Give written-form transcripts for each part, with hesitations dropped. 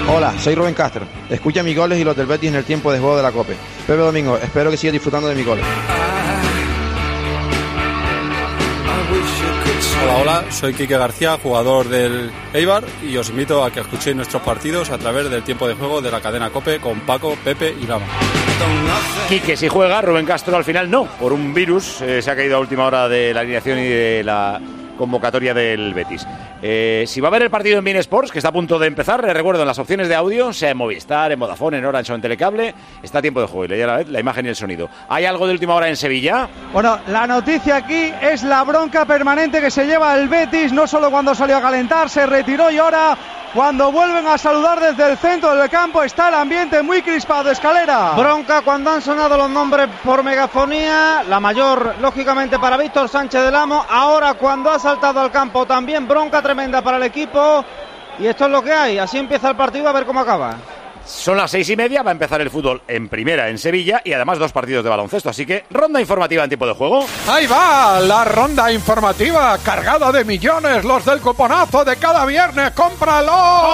Hola, soy Rubén Castro. Escucha mis goles y los del Betis en el tiempo de juego de la COPE. Pepe Domingo, espero que sigas disfrutando de mis goles. Hola, soy Quique García, jugador del Eibar, y os invito a que escuchéis nuestros partidos a través del tiempo de juego de la cadena COPE con Paco, Pepe y Lama. Quique sí juega, Rubén Castro al final no, por un virus, se ha caído a última hora de la alineación y de la convocatoria del Betis. Si va a ver el partido en Bein Sports, que está a punto de empezar, les recuerdo, en las opciones de audio, sea en Movistar, en Vodafone, en Orange o en Telecable, está a tiempo de juego y leía a la vez la imagen y el sonido. ¿Hay algo de última hora en Sevilla? Bueno, la noticia aquí es la bronca permanente que se lleva el Betis, no solo cuando salió a calentar, se retiró y ahora, cuando vuelven a saludar desde el centro del campo, está el ambiente muy crispado. Escalera. Bronca cuando han sonado los nombres por megafonía, la mayor, lógicamente, para Víctor Sánchez del Amo. Ahora, cuando ha saltado al campo, también bronca tremenda para el equipo. Y esto es lo que hay. Así empieza el partido, a ver cómo acaba. Son las 6:30, va a empezar el fútbol en primera en Sevilla y además 2 partidos de baloncesto, así que ronda informativa en tiempo de juego. Ahí va, la ronda informativa cargada de millones, los del cuponazo de cada viernes. ¡Cómpralo!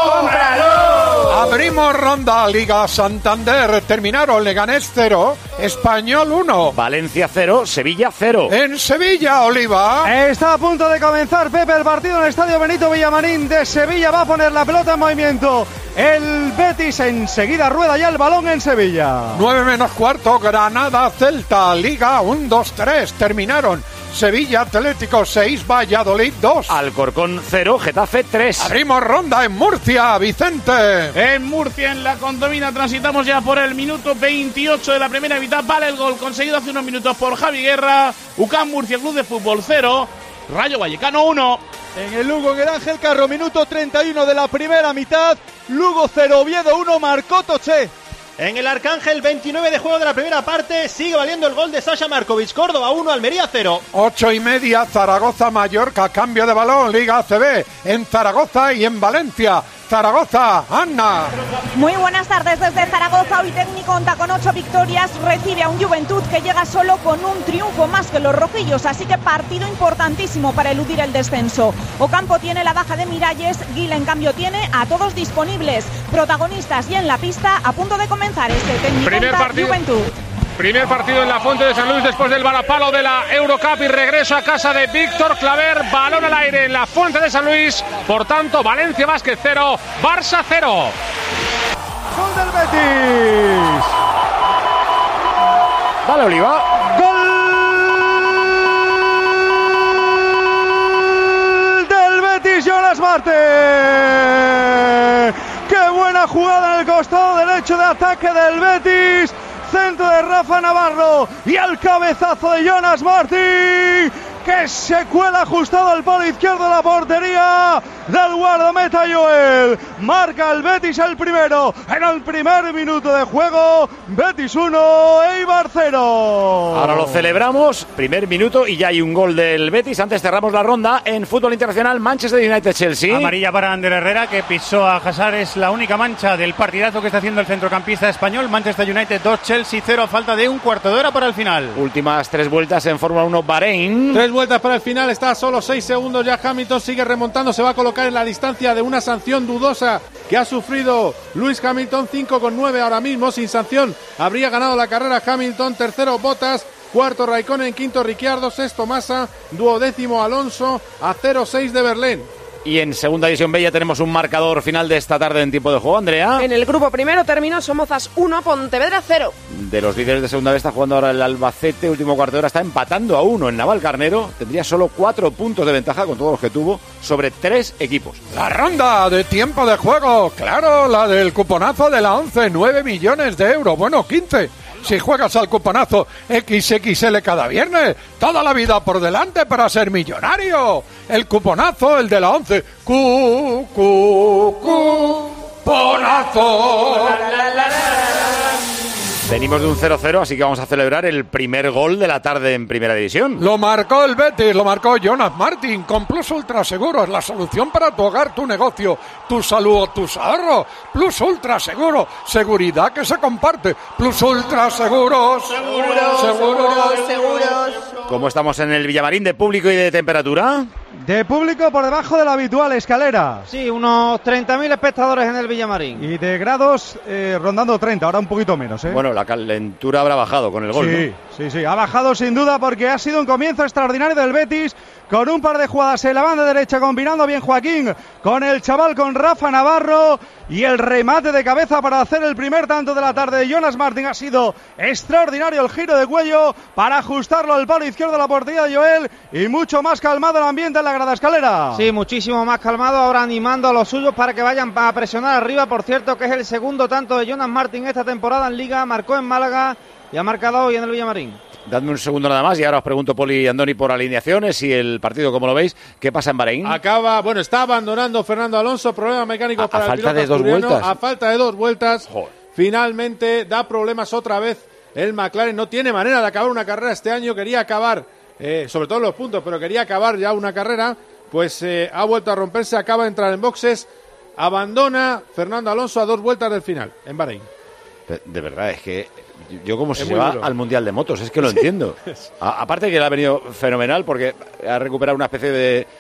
¡Cómpralo! Abrimos ronda Liga Santander, terminaron Leganés 0, Español 1. Valencia 0, Sevilla 0. En Sevilla, Oliva. Está a punto de comenzar, Pepe, el partido en el Estadio Benito Villamarín de Sevilla. Va a poner la pelota en movimiento el Betis, enseguida rueda ya el balón en Sevilla. 9:15, Granada Celta, Liga 1-2-3, terminaron Sevilla Atlético 6, Valladolid 2. Alcorcón 0, Getafe 3. Abrimos ronda en Murcia, Vicente. En Murcia, en la Condomina, transitamos ya por el minuto 28 de la primera mitad. Vale el gol conseguido hace unos minutos por Javi Guerra. UCAM Murcia Club de Fútbol 0, Rayo Vallecano 1. En el Lugo, en el Ángel Carro, minuto 31 de la primera mitad. Lugo 0, Oviedo 1, marcó Toché. En el Arcángel, 29 de juego de la primera parte, sigue valiendo el gol de Sasha Markovic. Córdoba 1, Almería 0. 8:30, Zaragoza-Mallorca, cambio de balón, Liga ACB, en Zaragoza y en Valencia. Zaragoza, Ana. Muy buenas tardes desde Zaragoza. Hoy técnico conta con 8 victorias, recibe a un Juventud que llega solo con un triunfo más que los rojillos, así que partido importantísimo para eludir el descenso. Ocampo tiene la baja de Miralles, Gil en cambio tiene a todos disponibles, protagonistas y en la pista, a punto de comenzar este técnico conta Juventud. Primer partido en la Fuente de San Luis después del balapalo de la Eurocup y regreso a casa de Víctor Claver. Balón al aire en la Fuente de San Luis. Por tanto, Valencia Basket 0, Barça 0. Gol del Betis. Vale, Oliva. Gol del Betis, Jonas Marte. Qué buena jugada en el costado derecho de ataque del Betis. Centro de Rafa Navarro y al cabezazo de Jonas Martí, que se cuela ajustado al palo izquierdo de la portería del guardameta Joel. Marca el Betis el primero en el primer minuto de juego. Betis 1, Eibar 0. Ahora lo celebramos, primer minuto y ya hay un gol del Betis. Antes cerramos la ronda en fútbol internacional. Manchester United-Chelsea. Amarilla para Ander Herrera, que pisó a Hazard. Es la única mancha del partidazo que está haciendo el centrocampista español. Manchester United 2, Chelsea 0, a falta de un cuarto de hora para el final. Últimas 3 vueltas en Fórmula 1 Bahrein. 3 vueltas para el final, está a solo 6 segundos ya. Hamilton sigue remontando, se va a colocar en la distancia de una sanción dudosa que ha sufrido Lewis Hamilton. 5,9 ahora mismo, sin sanción habría ganado la carrera Hamilton. Tercero Bottas, cuarto Raikkonen, quinto Ricciardo, sexto Massa, duodécimo Alonso, a 0,6 de Berlín. Y en segunda división B ya tenemos un marcador final de esta tarde en tiempo de juego, Andrea. En el grupo primero terminó Somozas 1, Pontevedra 0. De los líderes de segunda B está jugando ahora el Albacete, último cuarto de hora, está empatando a 1 en Navalcarnero. Tendría solo 4 puntos de ventaja con todos los que tuvo sobre 3 equipos. La ronda de tiempo de juego, claro, la del cuponazo de la 11, 9 millones de euros, bueno, 15. Si juegas al cuponazo XXL cada viernes, toda la vida por delante para ser millonario. El cuponazo, el de la 11. Cuponazo. Venimos de un 0-0, así que vamos a celebrar el primer gol de la tarde en Primera División. Lo marcó el Betis, lo marcó Jonas Martin. Con Plus Ultra Seguros, la solución para tu hogar, tu negocio, tu salud o tus ahorros. Plus Ultra Seguro, seguridad que se comparte. Plus Ultra Seguros. Seguros. ¿Cómo estamos en el Villamarín de público y de temperatura? De público por debajo de la habitual escalera. Sí, unos 30.000 espectadores en el Villamarín. Y de grados rondando 30, ahora un poquito menos. Bueno, la calentura habrá bajado con el gol, sí, ¿no? Sí, ha bajado sin duda porque ha sido un comienzo extraordinario del Betis, con un par de jugadas en la banda derecha, combinando bien Joaquín con el chaval, con Rafa Navarro, y el remate de cabeza para hacer el primer tanto de la tarde de Jonas Martin. Ha sido extraordinario el giro de cuello para ajustarlo al palo izquierdo de la portería de Joel, y mucho más calmado el ambiente en la grada escalera. Sí, muchísimo más calmado, ahora animando a los suyos para que vayan a presionar arriba. Por cierto, que es el segundo tanto de Jonas Martin esta temporada en Liga, marcó en Málaga y ha marcado hoy en el Villamarín. Dadme un segundo nada más y ahora os pregunto, Poli y Andoni, por alineaciones y el partido, como lo veis. ¿Qué pasa en Bahrein? Está abandonando Fernando Alonso, problemas mecánicos para el piloto asturiano. A falta de 2 vueltas. Finalmente da problemas otra vez el McLaren. No tiene manera de acabar una carrera este año. Quería acabar, sobre todo los puntos, pero quería acabar ya una carrera. Pues ha vuelto a romperse, acaba de entrar en boxes. Abandona Fernando Alonso a 2 vueltas del final en Bahrein. De verdad, es que yo como se va al Mundial de Motos, es que lo entiendo. Aparte que le ha venido fenomenal porque ha recuperado una especie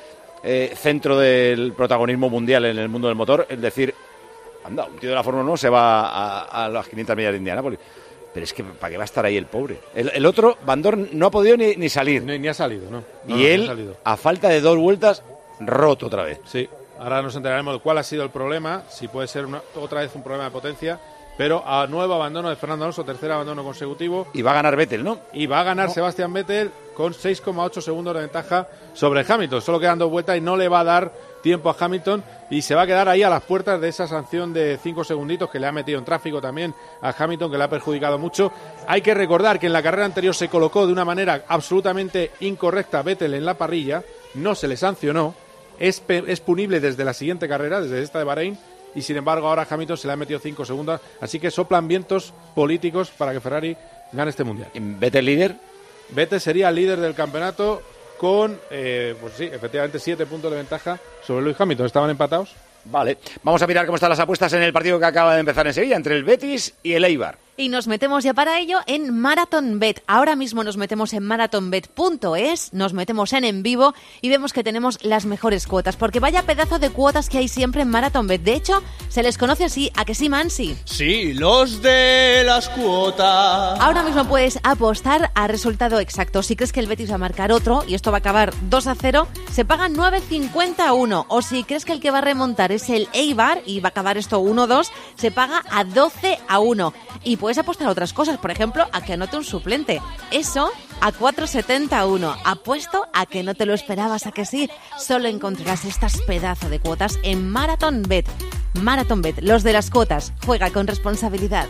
de centro del protagonismo mundial en el mundo del motor. Es decir, anda, un tío de la Fórmula 1 se va a las 500 millas de Indianápolis. Pero es que ¿para qué va a estar ahí el pobre? El otro, Van Dorn, no ha podido ni salir. Ni ha salido, ¿no? Y él, a falta de 2 vueltas, roto otra vez. Sí, ahora nos enteraremos de cuál ha sido el problema, si puede ser otra vez un problema de potencia. Pero a nuevo abandono de Fernando Alonso, tercer abandono consecutivo. Y va a ganar Vettel, ¿no? Y va a ganar Sebastián Vettel con 6,8 segundos de ventaja sobre Hamilton. Solo quedan 2 vueltas y no le va a dar tiempo a Hamilton. Y se va a quedar ahí a las puertas de esa sanción de 5 segunditos que le ha metido en tráfico también a Hamilton, que le ha perjudicado mucho. Hay que recordar que en la carrera anterior se colocó de una manera absolutamente incorrecta Vettel en la parrilla. No se le sancionó. Es punible desde la siguiente carrera, desde esta de Bahrein. Y sin embargo ahora Hamilton se le ha metido 5 segundos, así que soplan vientos políticos para que Ferrari gane este mundial. ¿Vettel líder? Vettel sería líder del campeonato con, pues sí, efectivamente 7 puntos de ventaja sobre Lewis Hamilton. Estaban empatados. Vale, vamos a mirar cómo están las apuestas en el partido que acaba de empezar en Sevilla, entre el Betis y el Eibar. Y nos metemos ya para ello en MarathonBet. Ahora mismo nos metemos en marathonbet.es, nos metemos en vivo y vemos que tenemos las mejores cuotas, porque vaya pedazo de cuotas que hay siempre en MarathonBet. De hecho, se les conoce así, ¿a que sí, Mansi? Sí, los de las cuotas. Ahora mismo puedes apostar a resultado exacto. Si crees que el Betis va a marcar otro y esto va a acabar 2-0, se paga 9,50 a 1. O si crees que el que va a remontar es el Eibar y va a acabar esto 1-2, se paga a 12 a 1. Y puedes apostar a otras cosas, por ejemplo, a que anote un suplente. Eso a 4,70 a 1. Apuesto a que no te lo esperabas, ¿a que sí? Solo encontrarás estas pedazos de cuotas en MarathonBet. MarathonBet, los de las cuotas. Juega con responsabilidad.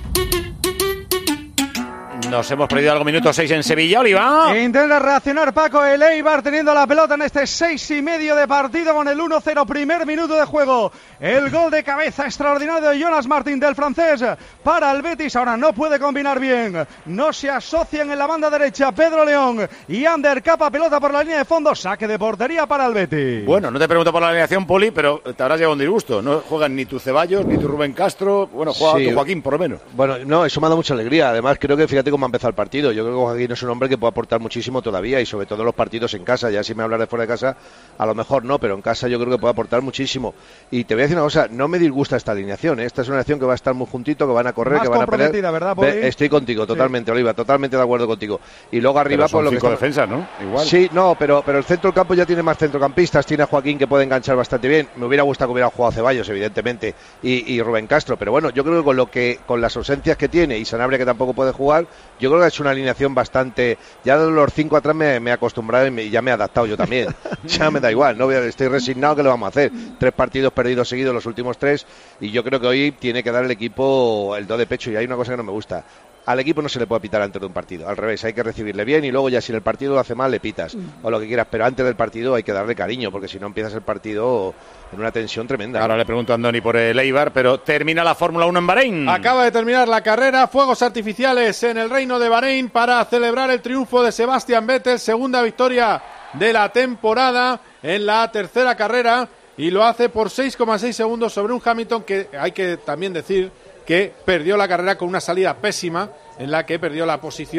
Nos hemos perdido algo, minuto 6 en Sevilla, Oliva. Intenta reaccionar Paco, el Eibar teniendo la pelota en este 6,5 de partido con el 1-0, primer minuto de juego. El gol de cabeza extraordinario de Jonas Martin, del francés, para el Betis. Ahora no puede combinar bien, no se asocian en la banda derecha Pedro León y Ander capa pelota por la línea de fondo, saque de portería para el Betis. Bueno, no te pregunto por la alineación, Poli, pero te habrás llevado un disgusto. No juegan ni tu Ceballos, ni tu Rubén Castro, bueno, juega tu Joaquín por lo menos. Bueno, no, eso me ha dado mucha alegría. Además, creo que fíjate cómo ha empezado el partido. Yo creo que Joaquín es un hombre que puede aportar muchísimo todavía, y sobre todo en los partidos en casa. Ya si me hablas de fuera de casa, a lo mejor no, pero en casa yo creo que puede aportar muchísimo. Y te voy a decir una cosa, no me disgusta esta alineación, ¿eh? Esta es una alineación que va a estar muy juntito, que van a correr, más que van a pelear. ¿Verdad, Poli? Estoy contigo, totalmente, sí. Oliva, totalmente de acuerdo contigo. Y luego arriba, pues lo que está... defensas, ¿no? Igual. Sí, no, pero el centro del campo ya tiene más centrocampistas, tiene a Joaquín que puede enganchar bastante bien. Me hubiera gustado que hubiera jugado Ceballos, evidentemente, y Rubén Castro, pero bueno, yo creo que con las ausencias que tiene y Sanabria, que tampoco puede jugar, yo creo que es una alineación bastante, ya de los 5 atrás me he acostumbrado y ya me he adaptado yo también. Ya me da igual, no estoy resignado, que lo vamos a hacer. 3 partidos perdidos seguidos, los últimos 3, y yo creo que hoy tiene que dar el equipo el do de pecho. Y hay una cosa que no me gusta: al equipo no se le puede pitar antes de un partido, al revés, hay que recibirle bien y luego ya si en el partido lo hace mal le pitas o lo que quieras, pero antes del partido hay que darle cariño, porque si no empiezas el partido en una tensión tremenda. Ahora le pregunto a Andoni por el Eibar, pero termina la Fórmula 1 en Bahrein. Acaba de terminar la carrera, fuegos artificiales en el Reino de Bahrein para celebrar el triunfo de Sebastián Vettel, segunda victoria de la temporada en la tercera carrera, y lo hace por 6,6 segundos sobre un Hamilton que hay que también decir que perdió la carrera con una salida pésima, en la que perdió la posición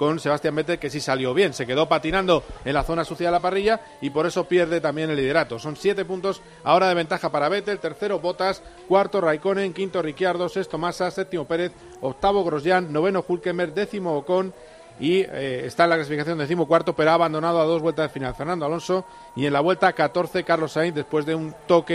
con Sebastián Vettel, que sí salió bien, se quedó patinando en la zona sucia de la parrilla y por eso pierde también el liderato. Son 7 puntos ahora de ventaja para Vettel, tercero Bottas, cuarto Raikkonen, quinto Ricciardo, sexto Massa, séptimo Pérez, octavo Grosjean, noveno Hülkenberg, décimo Ocon y está en la clasificación 14º, pero ha abandonado a 2 vueltas de final Fernando Alonso, y en la vuelta 14 Carlos Sainz, después de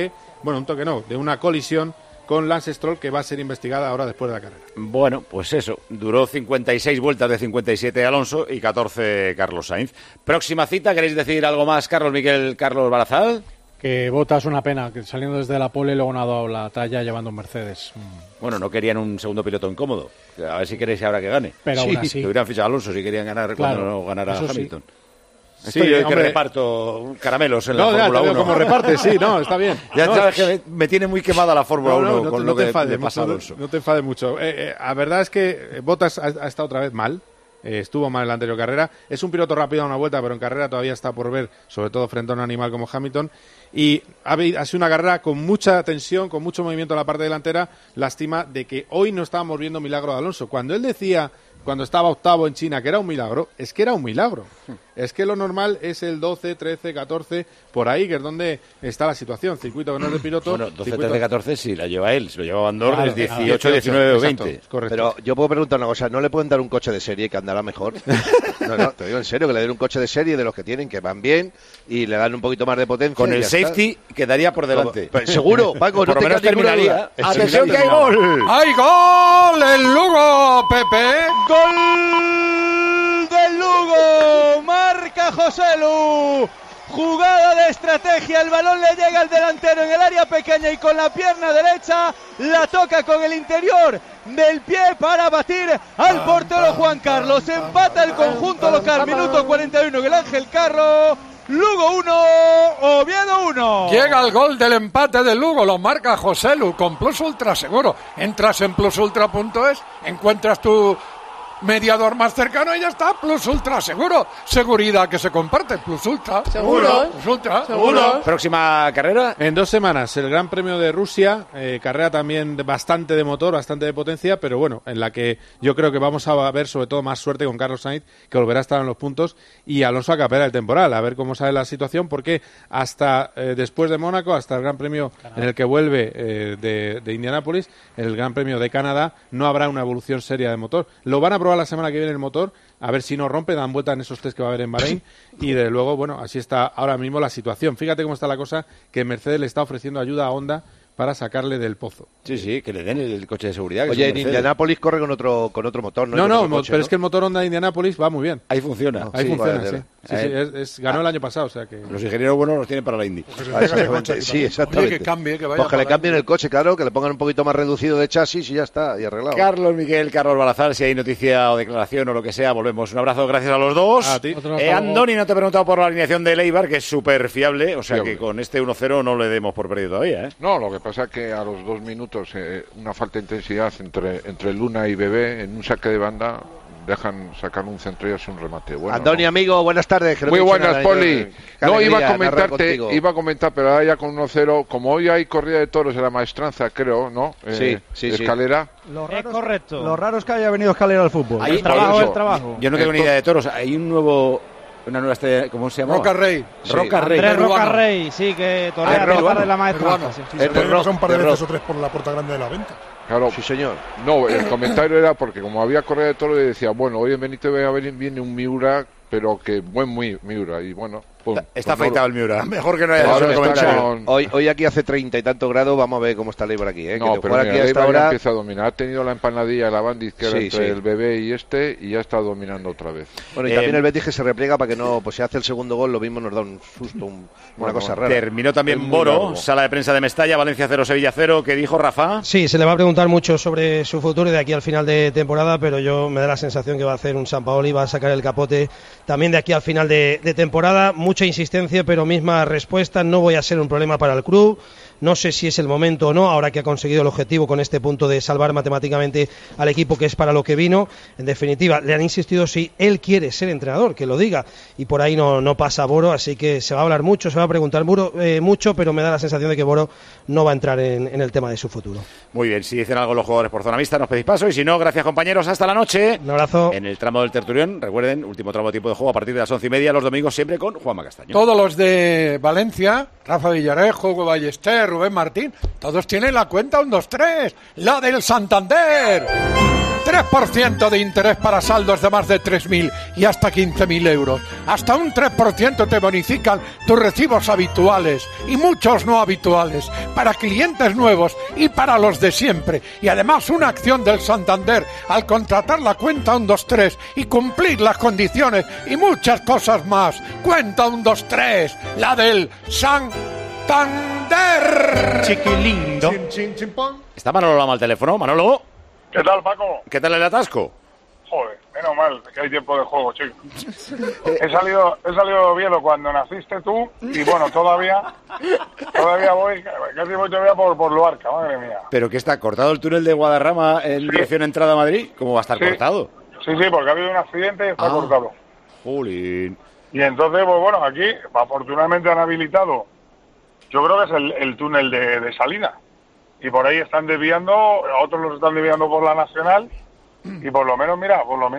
de una colisión con Lance Stroll, que va a ser investigada ahora después de la carrera. Bueno, pues eso, duró 56 vueltas de 57 Alonso y 14 Carlos Sainz. Próxima cita, ¿queréis decir algo más, Carlos Barazal? Que Bottas una pena, que saliendo desde la pole luego no ha dado la talla llevando un Mercedes. Bueno, no querían un segundo piloto incómodo. A ver si queréis ahora que gane. Pero aún así. Que hubieran fichado a Alonso si querían ganar cuando no ganara Hamilton. Sí. Estoy yo que reparto caramelos en la Fórmula 1. Como reparte, sí, no, está bien. Ya sabes que me tiene muy quemada la Fórmula 1 con lo que le pasa a Alonso. No te enfades mucho. La verdad es que Bottas ha estado otra vez mal. Estuvo mal en la anterior carrera. Es un piloto rápido a una vuelta, pero en carrera todavía está por ver, sobre todo frente a un animal como Hamilton. Y ha sido una carrera con mucha tensión, con mucho movimiento en la parte delantera. Lástima de que hoy no estábamos viendo milagro de Alonso. Cuando él decía, cuando estaba octavo en China, que era un milagro, es que era un milagro. Es que lo normal es el 12, 13, 14, por ahí, que es donde está la situación. Circuito que no es de piloto. Bueno, 12, 13, 14 sí la lleva él, se lo lleva Andorra, es 18, 19 o 20. Correcto. Pero yo puedo preguntar una cosa, ¿no le pueden dar un coche de serie que andará mejor? No, te digo en serio, que le den un coche de serie de los que tienen, que van bien, y le dan un poquito más de potencia. Con el safety quedaría por delante. Pero seguro, Paco, por lo menos terminaría. ¡Atención que hay gol! ¡Hay gol! ¡El Lugo, Pepe! ¡Gol del Lugo! ¡Marca Joselu! Jugada de estrategia, el balón le llega al delantero en el área pequeña y con la pierna derecha la toca con el interior del pie para batir al portero Juan Carlos. Empata el conjunto local, minuto 41 en el Ángel Carro. Lugo 1, Oviedo 1. Llega el gol del empate del Lugo, lo marca Joselu con Plus Ultra Seguro. Entras en plusultra.es, encuentras tu mediador más cercano y ya está. Plus Ultra Seguro, seguridad que se comparte. Plus Ultra Seguro. Plus Ultra Seguro. Próxima carrera en 2 semanas, el Gran Premio de Rusia, carrera también bastante de motor, bastante de potencia, pero bueno, en la que yo creo que vamos a ver sobre todo más suerte con Carlos Sainz, que volverá a estar en los puntos, y Alonso a capera el temporal, a ver cómo sale la situación, porque hasta después de Mónaco, hasta el Gran Premio en el que vuelve de Indianápolis, el Gran Premio de Canadá, no habrá una evolución seria de motor. Lo van a probar la semana que viene el motor, a ver si no rompe, dan vuelta en esos test que va a haber en Bahrein, y desde luego, bueno, así está ahora mismo la situación. Fíjate cómo está la cosa, que Mercedes le está ofreciendo ayuda a Honda para sacarle del pozo. Sí, que le den el coche de seguridad. Oye, en Indianápolis corre con otro motor, ¿no? No, coche, pero es que el motor Honda de Indianápolis va muy bien. Ahí funciona. Ahí funciona, sí. Ganó el año pasado, o sea que... Los ingenieros buenos los tienen para la Indy. Sí, exactamente. Oye, que cambie, que vaya. Pues que le cambien el coche, claro, que le pongan un poquito más reducido de chasis y ya está, y arreglado. Carlos Barazal, si hay noticia o declaración o lo que sea, volvemos. Un abrazo, gracias a los dos. A ti. Andoni, no te he preguntado por la alineación de Eibar, que es súper fiable, o sea que con este 1-0 no le demos por perdido todavía, ¿eh? No, lo que pasa es que a los 2 minutos una falta de intensidad entre Luna y Bebé en un saque de banda dejan sacar un centro y así un remate. Bueno, Andoni, amigo, buenas tardes. Muy buenas, Poli. No, iba a comentar, pero ahora ya con 1-0, como hoy hay corrida de toros en la Maestranza, creo, ¿no? Sí. Escalera. Es correcto. Lo raro es que haya venido Escalera al fútbol. El trabajo. Yo no tengo ni idea de toros. Hay una nueva estrella, ¿cómo se llama? Roca Rey. Roca Rey. Andrés Roca Rey, sí, que torea a tocar de la Maestranza. Un par de veces o 3 por la puerta grande de la venta. Claro, sí, señor. No, el comentario era porque como había corrida de toro, le decía, bueno, hoy en Benito viene un Miura, pero que buen Miura, y bueno... Está afeitado el Miura, mejor que no haya hecho el comentario. Hoy aquí hace 30 y tantos grados, vamos a ver cómo está el Eibar aquí. No, que pero mira, aquí el Eibar ahora... ya empieza a dominar. Ha tenido la empanadilla, la banda izquierda entre el Bebé y y ya está dominando otra vez. Bueno, y también el Betis que se repliega para que no, pues si hace el segundo gol, lo mismo nos da un susto, una cosa rara. Terminó también Boro, sala de prensa de Mestalla, Valencia 0, Sevilla 0. ¿Qué dijo Rafa? Sí, se le va a preguntar mucho sobre su futuro de aquí al final de temporada, pero yo me da la sensación que va a hacer un Sampaoli, va a sacar el capote también de aquí al final de temporada. Mucha insistencia, pero misma respuesta, no voy a ser un problema para el club, No sé si es el momento o no, ahora que ha conseguido el objetivo con este punto de salvar matemáticamente al equipo, que es para lo que vino. En definitiva, le han insistido si él quiere ser entrenador, que lo diga, y por ahí no pasa Boro, así que se va a hablar mucho, se va a preguntar mucho, pero me da la sensación de que Boro no va a entrar en el tema de su futuro. Muy bien, si dicen algo los jugadores por zona mixta, nos pedís paso, y si no, gracias compañeros, hasta la noche. Un abrazo. En el tramo del tertulión, recuerden, último tramo de tiempo de juego a partir de las 11:30 los domingos, siempre con Juanma Castaño. Todos los de Valencia, Rafa Villarejo, Hugo Ballester, Rubén Martín, todos tienen la cuenta 1-2-3, la del Santander. 3% de interés para saldos de más de 3.000 y hasta 15.000 euros. Hasta un 3% te bonifican tus recibos habituales y muchos no habituales, para clientes nuevos y para los de siempre. Y además una acción del Santander al contratar la cuenta 123 y cumplir las condiciones y muchas cosas más. Cuenta 123, la del Santander. Chiquilindo. ¿Está Manolo Lama al teléfono? Manolo. ¿Qué tal, Paco? ¿Qué tal el atasco? Joder, menos mal que hay tiempo de juego, chico. He salido Oviedo cuando naciste tú y bueno, todavía voy, casi voy todavía por Luarca, madre mía. ¿Pero que está cortado el túnel de Guadarrama en dirección entrada a Madrid? ¿Cómo va a estar cortado? Sí, porque ha habido un accidente y está cortado. Jolín. Y entonces, pues bueno, aquí afortunadamente han habilitado, yo creo que es el túnel de salida. Y por ahí están desviando, a otros los están desviando por la Nacional, y por lo menos,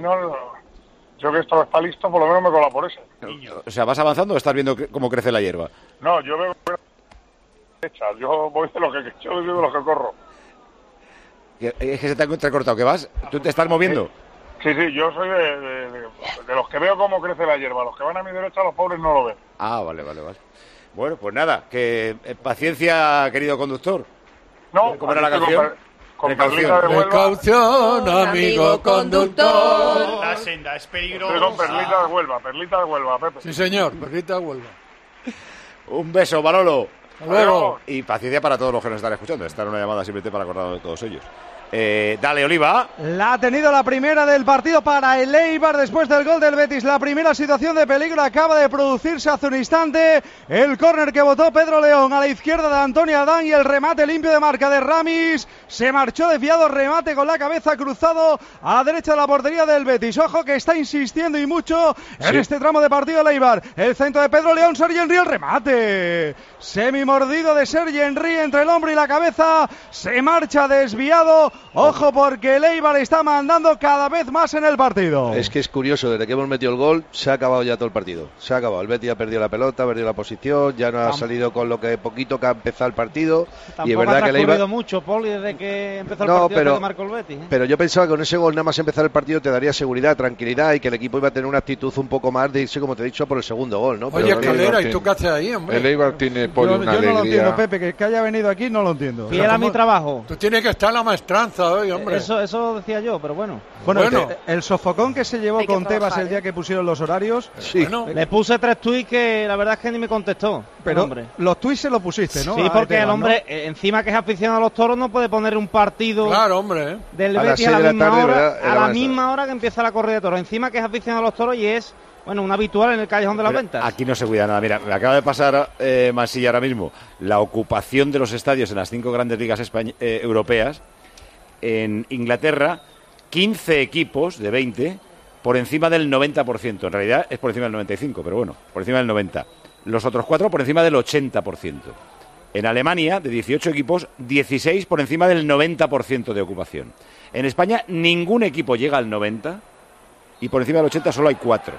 yo que esto está listo, por lo menos me cola por ese. O sea, ¿vas avanzando o estás viendo cómo crece la hierba? No, yo veo yo voy de lo que corro. Es que se te ha entrecortado, ¿qué vas? ¿Tú te estás moviendo? Sí, yo soy de los que veo cómo crece la hierba. Los que van a mi derecha, los pobres no lo ven. Ah, vale. Bueno, pues nada, que paciencia, querido conductor. No, ¿cómo era la canción? Con Perlita de Huelva. Precaución, amigo conductor. La senda es peligrosa. Estoy con Perlita de Huelva, Pepe. Sí, señor, Perlita de Huelva. Un beso, Manolo. Hasta luego. Y paciencia para todos los que nos están escuchando. Esta era una llamada simplemente para acordarnos de todos ellos. Dale, Oliva. La ha tenido la primera del partido para el Eibar después del gol del Betis. La primera situación de peligro acaba de producirse hace un instante. El córner que botó Pedro León a la izquierda de Antonio Adán y el remate limpio de marca de Ramis. Se marchó desviado, remate con la cabeza cruzado a la derecha de la portería del Betis. Ojo que está insistiendo y mucho en este tramo de partido el Eibar. El centro de Pedro León, Sergi Henry, el remate semi mordido de Sergi Henry entre el hombro y la cabeza. Se marcha desviado. Ojo porque el Eibar está mandando cada vez más en el partido. Es que es curioso, desde que hemos metido el gol se ha acabado ya todo el partido. Se ha acabado, el Betis ha perdido la pelota, ha perdido la posición, ya no ha salido con lo que poquito que ha empezado el partido. Tampoco y es verdad ha que el Eibar... mucho, Poli, desde que empezó el partido pero, que marcó el Betis. Pero yo pensaba que con ese gol nada más empezar el partido te daría seguridad, tranquilidad y que el equipo iba a tener una actitud un poco más de irse, como te he dicho, por el segundo gol, ¿no? Oye, Calera, ¿y tú qué haces ahí, hombre? El Eibar tiene por una yo alegría. no lo entiendo, Pepe, que haya venido aquí no lo entiendo. Fiel a mi trabajo. Tú tienes que estar en la maestranza hoy, hombre. Eso decía yo, pero bueno. Bueno. El sofocón que se llevó con Tebas el día que pusieron los horarios. Sí. Le puse 3 tuits que la verdad es que ni me contestó. Pero hombre. Los tuits se los pusiste, ¿no? Sí, porque el hombre, encima que es aficionado a los toros, no puede poner un partido del Betis a la misma hora que empieza la corrida de toros. Encima que es aficionado a los toros y es un habitual en el Callejón de las Ventas. Aquí no se cuida nada. Mira, me acaba de pasar Masilla ahora mismo la ocupación de los estadios en las 5 grandes ligas europeas. En Inglaterra, 15 equipos de 20 por encima del 90%. En realidad es por encima del 95%, pero bueno, por encima del 90%. Los otros 4 por encima del 80%. En Alemania, de 18 equipos, 16 por encima del 90% de ocupación. En España, ningún equipo llega al 90% y por encima del 80% solo hay 4.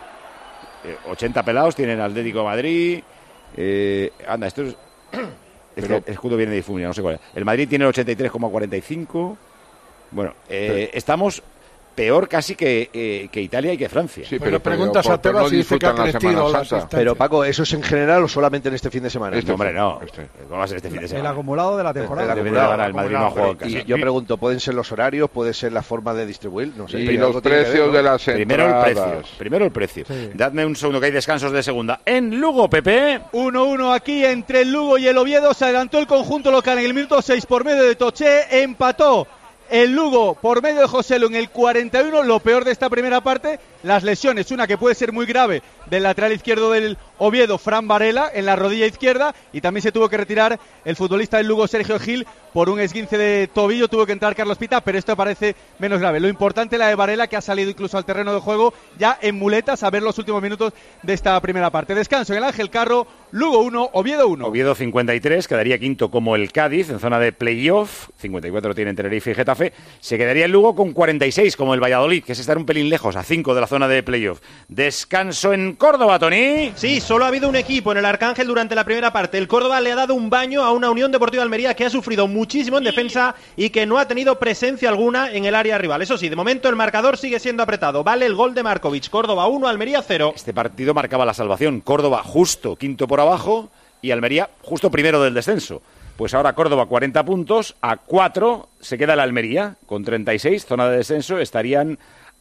80 pelados tienen Atlético de Madrid. Esto es... el escudo viene de Difunia, no sé cuál es. El Madrid tiene el 83,45. Bueno, estamos peor casi que Italia y que Francia. Sí, pero preguntas a Tebas y dice que ha crecido la asistencia. Pero Paco, ¿eso es en general o solamente en este fin de semana? Hombre, no. ¿Cómo va a ser este fin de semana? El acumulado de la temporada. El Madrid no ha jugado en casa. Y yo pregunto, ¿pueden ser los horarios? ¿Puede ser la forma de distribuir? No sé. Y los precios de las entradas. Primero el precio. Sí. Dadme un segundo que hay descansos de segunda. En Lugo, Pepe. 1-1 aquí entre el Lugo y el Oviedo. Se adelantó el conjunto local en el minuto 6 por medio de Toché. Empató el Lugo por medio de Joselu en el 41. Lo peor de esta primera parte, las lesiones, una que puede ser muy grave del lateral izquierdo del Oviedo, Fran Varela, en la rodilla izquierda, y también se tuvo que retirar el futbolista del Lugo, Sergio Gil, por un esguince de tobillo. Tuvo que entrar Carlos Pita, pero esto parece menos grave. Lo importante la de Varela, que ha salido incluso al terreno de juego ya en muletas a ver los últimos minutos de esta primera parte. Descanso en el Ángel Carro, Lugo 1, Oviedo 1. Oviedo 53, quedaría quinto como el Cádiz en zona de playoff, 54 tienen Tenerife y Getafe. Se quedaría el Lugo con 46 como el Valladolid, que es estar un pelín lejos, a 5 de la zona de playoff. Descanso en Córdoba, Tony. Sí, solo ha habido un equipo en el Arcángel durante la primera parte. El Córdoba le ha dado un baño a una Unión Deportiva Almería que ha sufrido muchísimo en defensa y que no ha tenido presencia alguna en el área rival. Eso sí, de momento el marcador sigue siendo apretado. Vale el gol de Markovic. Córdoba 1, Almería 0. Este partido marcaba la salvación. Córdoba justo quinto por abajo y Almería justo primero del descenso. Pues ahora Córdoba 40 puntos, a 4 se queda la Almería con 36, zona de descenso, estarían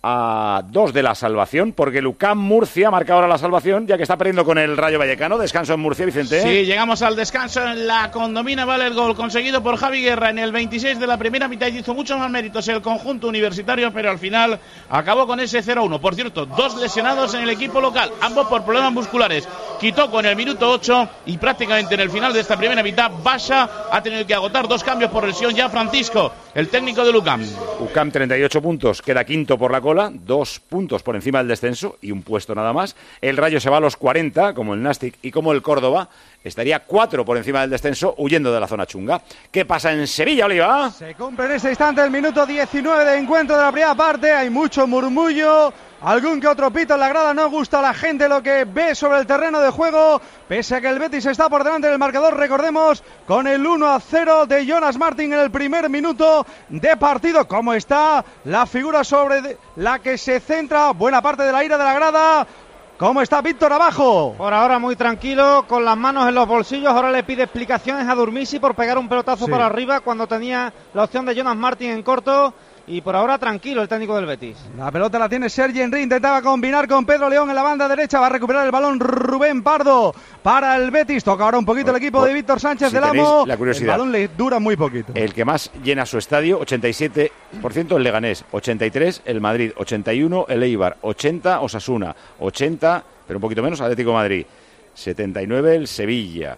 a 2 de la salvación, porque el UCAM Murcia marca ahora la salvación, ya que está perdiendo con el Rayo Vallecano. Descanso en Murcia, Vicente. Sí, llegamos al descanso en la Condomina. Vale el gol conseguido por Javi Guerra en el 26 de la primera mitad. Hizo muchos más méritos el conjunto universitario, pero al final acabó con ese 0-1. Por cierto, 2 lesionados en el equipo local, ambos por problemas musculares. Quitoco en el minuto 8 y prácticamente en el final de esta primera mitad, Basha ha tenido que agotar 2 cambios por lesión. Ya Francisco, el técnico del UCAM. UCAM 38 puntos, queda quinto por la cola, 2 puntos por encima del descenso y un puesto nada más. El Rayo se va a los 40, como el Nastic y como el Córdoba. Estaría 4 por encima del descenso, huyendo de la zona chunga. ¿Qué pasa en Sevilla, Oliva? Se cumple en este instante el minuto 19 de encuentro de la primera parte. Hay mucho murmullo, algún que otro pito en la grada. No gusta a la gente lo que ve sobre el terreno de juego, pese a que el Betis está por delante del marcador. Recordemos, con el 1-0 de Jonas Martin en el primer minuto de partido. ¿Cómo está la figura sobre la que se centra buena parte de la ira de la grada? ¿Cómo está Víctor abajo? Por ahora muy tranquilo, con las manos en los bolsillos. Ahora le pide explicaciones a Durmisi por pegar un pelotazo para arriba cuando tenía la opción de Jonas Martin en corto. Y por ahora tranquilo el técnico del Betis. La pelota la tiene Sergi Henry, intentaba combinar con Pedro León en la banda derecha. Va a recuperar el balón Rubén Pardo para el Betis. Toca ahora un poquito el equipo de Víctor Sánchez del Amo. La curiosidad, el balón le dura muy poquito. El que más llena su estadio, 87% el Leganés, 83 el Madrid, 81 el Eibar, 80 Osasuna, 80, pero un poquito menos, Atlético de Madrid, 79 el Sevilla.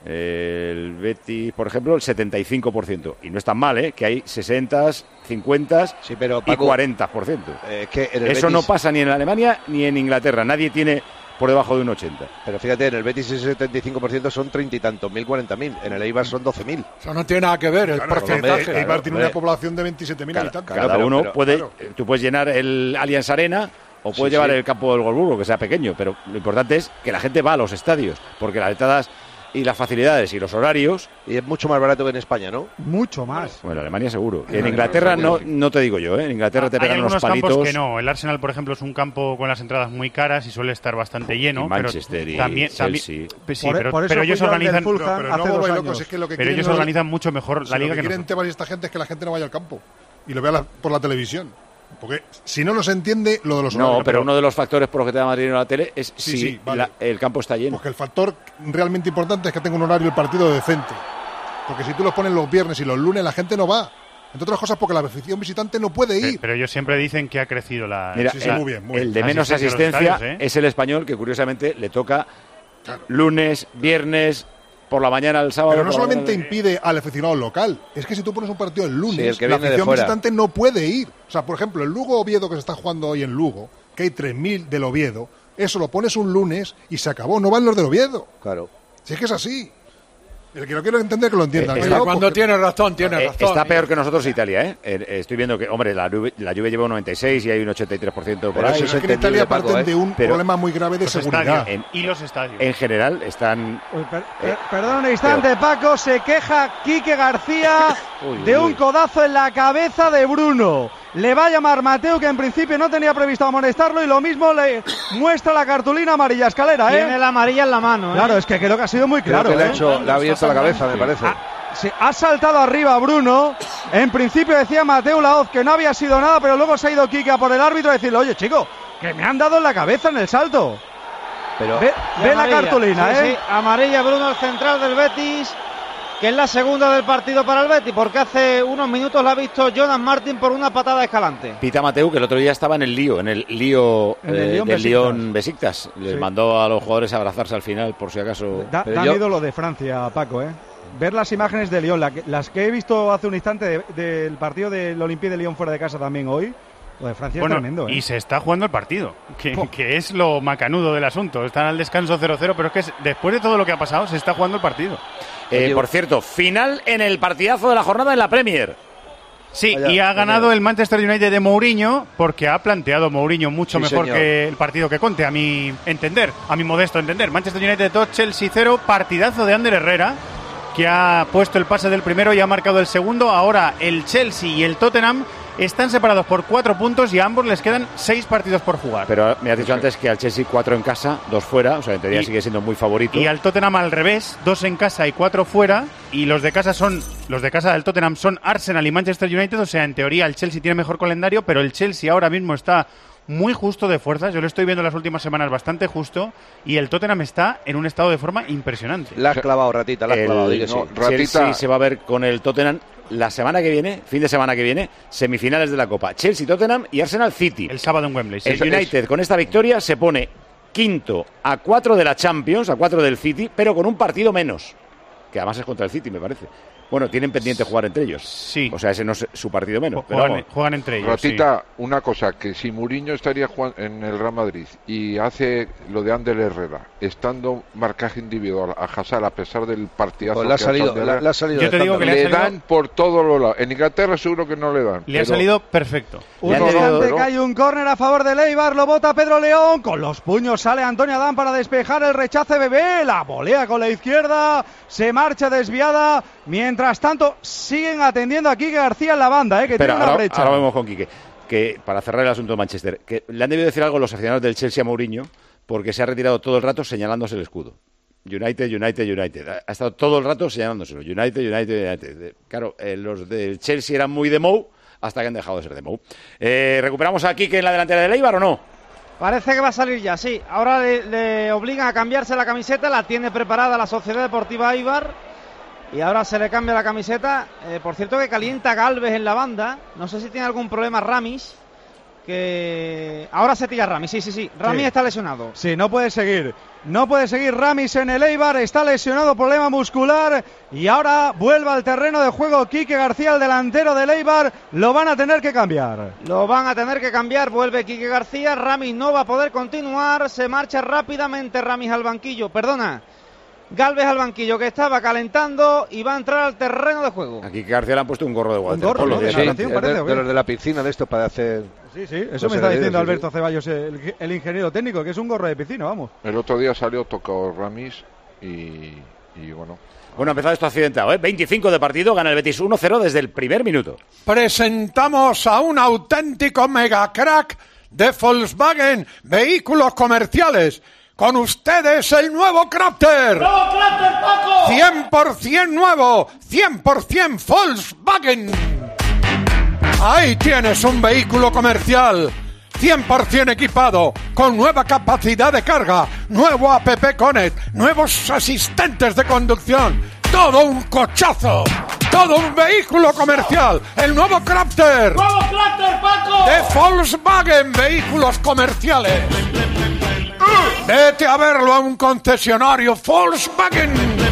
El Betis, por ejemplo, el 75%. Y no es tan mal, que hay 60, 50 sí, pero, y Paco, 40%. Que en el Eso Betis no pasa ni en Alemania ni en Inglaterra. Nadie tiene por debajo de un 80. Pero fíjate, en el Betis ese 75% son 30 y tantos mil, 40.000. En el Eibar son 12.000. Eso no tiene nada que ver el porcentaje. El Eibar tiene una población de 27.000 habitantes. Cada uno puede, tú puedes llenar el Allianz Arena o puedes llevar el campo del Wolfsburgo, que sea pequeño, pero lo importante es que la gente va a los estadios, porque las entradas y las facilidades y los horarios. Y es mucho más barato que en España, ¿no? Mucho más. Bueno, Alemania seguro. En Inglaterra no te digo yo, En Inglaterra te pegan unos palitos. Hay campos que no. El Arsenal, por ejemplo, es un campo con las entradas muy caras y suele estar bastante lleno. Y Manchester pero y Chelsea. Sí, pero ellos organizan. Pero ellos organizan mucho mejor la liga que nosotros. Lo que quieren Tebas y esta gente es que la gente no vaya al campo y lo vea por la televisión. Porque si no se entiende lo de los horarios. No, pero uno de los factores por los que te da Madrid en la tele es el campo está lleno. Porque el factor realmente importante es que tenga un horario el partido decente. Porque si tú los pones los viernes y los lunes, la gente no va. Entre otras cosas porque la afición visitante no puede ir. Pero ellos siempre dicen que ha crecido la... Mira, muy bien. El de menos asistencia es el Español, que curiosamente le toca lunes, viernes... por la mañana el sábado. Pero no solamente impide al aficionado local, es que si tú pones un partido el lunes, la afición visitante no puede ir. O sea, por ejemplo, el Lugo-Oviedo que se está jugando hoy en Lugo, que hay 3.000 del Oviedo, eso lo pones un lunes y se acabó, no van los del Oviedo. Claro. Si es que es así. El que lo quiero entender que lo entienda. Cuando tiene razón, tiene razón. Está peor que nosotros Italia, Estoy viendo que, hombre, la Juve lleva un 96 y hay un 83% por ahí. Es que en Italia parten de un problema muy grave de seguridad. Y los estadios. En general están... Perdón un instante, Paco. Se queja Quique García de un codazo en la cabeza de Bruno. Le va a llamar Mateu, que en principio no tenía previsto amonestarlo, y lo mismo le muestra la cartulina amarilla. Escalera, Tiene la amarilla en la mano, Claro, es que creo que ha sido muy claro. Creo que le ha abierto la cabeza, me parece. Se ha saltado arriba Bruno. En principio decía Mateu Laoz que no había sido nada, pero luego se ha ido Quique a por el árbitro a decirle: oye, chico, que me han dado en la cabeza en el salto. Pero ve la cartulina, sí, amarilla Bruno, el central del Betis. que es la segunda del partido para el Betis, porque hace unos minutos la ha visto Jonas Martin por una patada de Escalante. Pita Mateu, que el otro día estaba en el lío del Lyon Besiktas. Les mandó a los jugadores a abrazarse al final, por si acaso. Da miedo lo de Francia, Paco, ver las imágenes de Lyon, las que he visto hace un instante del partido del Olympique de Lyon fuera de casa también hoy. Lo de Francia es tremendo. Y se está jugando el partido, que es lo macanudo del asunto. Están al descanso 0-0, pero es que después de todo lo que ha pasado, se está jugando el partido. Por cierto, final en el partidazo de la jornada en la Premier. Sí, y ha ganado el Manchester United de Mourinho, porque ha planteado Mourinho mucho mejor que el partido que Conte, a mi entender, a mi modesto entender. Manchester United 2, Chelsea 0, partidazo de Ander Herrera, que ha puesto el pase del primero y ha marcado el segundo. Ahora el Chelsea y el Tottenham están separados por 4 puntos y a ambos les quedan 6 partidos por jugar. Pero me has dicho antes que al Chelsea 4 en casa, 2 fuera, o sea, en teoría sigue siendo muy favorito. Y al Tottenham al revés, 2 en casa y 4 fuera, y los de casa del Tottenham son Arsenal y Manchester United, o sea, en teoría el Chelsea tiene mejor calendario, pero el Chelsea ahora mismo está muy justo de fuerzas. Yo lo estoy viendo en las últimas semanas bastante justo, y el Tottenham está en un estado de forma impresionante. La has clavado, Ratita, la has clavado. Chelsea se va a ver con el Tottenham la semana que viene, fin de semana que viene, semifinales de la Copa. Chelsea, Tottenham y Arsenal City. El sábado en Wembley. Sí. El United con esta victoria se pone quinto a 4 de la Champions, a 4 del City, pero con un partido menos, que además es contra el City, me parece. Bueno, tienen pendiente jugar entre ellos. Sí. O sea, ese no es su partido menos. Juegan entre ellos. Ratita, una cosa, que si Mourinho estaría en el Real Madrid y hace lo de Ander Herrera, estando marcaje individual a Hazard a pesar del partidazo pues le ha salido yo te digo que le dan por todos los lados. En Inglaterra seguro que no le dan. Le ha salido perfecto. Un instante que hay un córner a favor del Eibar, lo bota Pedro León, con los puños sale Antonio Adán para despejar el rechace Bebé, la volea con la izquierda, se marcha desviada. Mientras tanto, siguen atendiendo a Quique García en la banda, que tiene una brecha. Ahora vemos con Quique, que para cerrar el asunto de Manchester, que le han debido decir algo los aficionados del Chelsea a Mourinho, porque se ha retirado todo el rato señalándose el escudo. United. Ha estado todo el rato señalándoselo. United. Claro, los del Chelsea eran muy de Mou, hasta que han dejado de ser de Mou. ¿Recuperamos a Quique en la delantera del Eibar o no? Parece que va a salir ya, sí. Ahora le obligan a cambiarse la camiseta, la tiene preparada la Sociedad Deportiva Eibar. Y ahora se le cambia la camiseta. Por cierto que calienta Galvez en la banda. No sé si tiene algún problema Ramis. Que ahora se tira Ramis, sí. Ramis está lesionado. Sí, no puede seguir Ramis en el Eibar, está lesionado, problema muscular, y ahora vuelve al terreno de juego Quique García, el delantero del Eibar. Lo van a tener que cambiar, vuelve Quique García, Ramis no va a poder continuar, se marcha rápidamente Ramis al banquillo, Galvez al banquillo, que estaba calentando y va a entrar al terreno de juego. Aquí García le han puesto un gorro de waterpolo. Un gorro, de los de la piscina, de esto para hacer... Sí, eso me está diciendo Alberto Ceballos, el ingeniero técnico, que es un gorro de piscina, vamos. El otro día salió tocado Ramis y bueno... Bueno, ha empezado esto accidentado, 25 de partido, gana el Betis 1-0 desde el primer minuto. Presentamos a un auténtico mega crack de Volkswagen, vehículos comerciales. Con ustedes el nuevo Crafter. ¡Nuevo Crafter, Paco! 100% nuevo, 100% Volkswagen. Ahí tienes un vehículo comercial 100% equipado, con nueva capacidad de carga, nuevo app Connect, nuevos asistentes de conducción. Todo un cochazo, todo un vehículo comercial. El nuevo Crafter. ¡Nuevo Crafter, Paco! De Volkswagen, vehículos comerciales. Vete a verlo a un concesionario Volkswagen.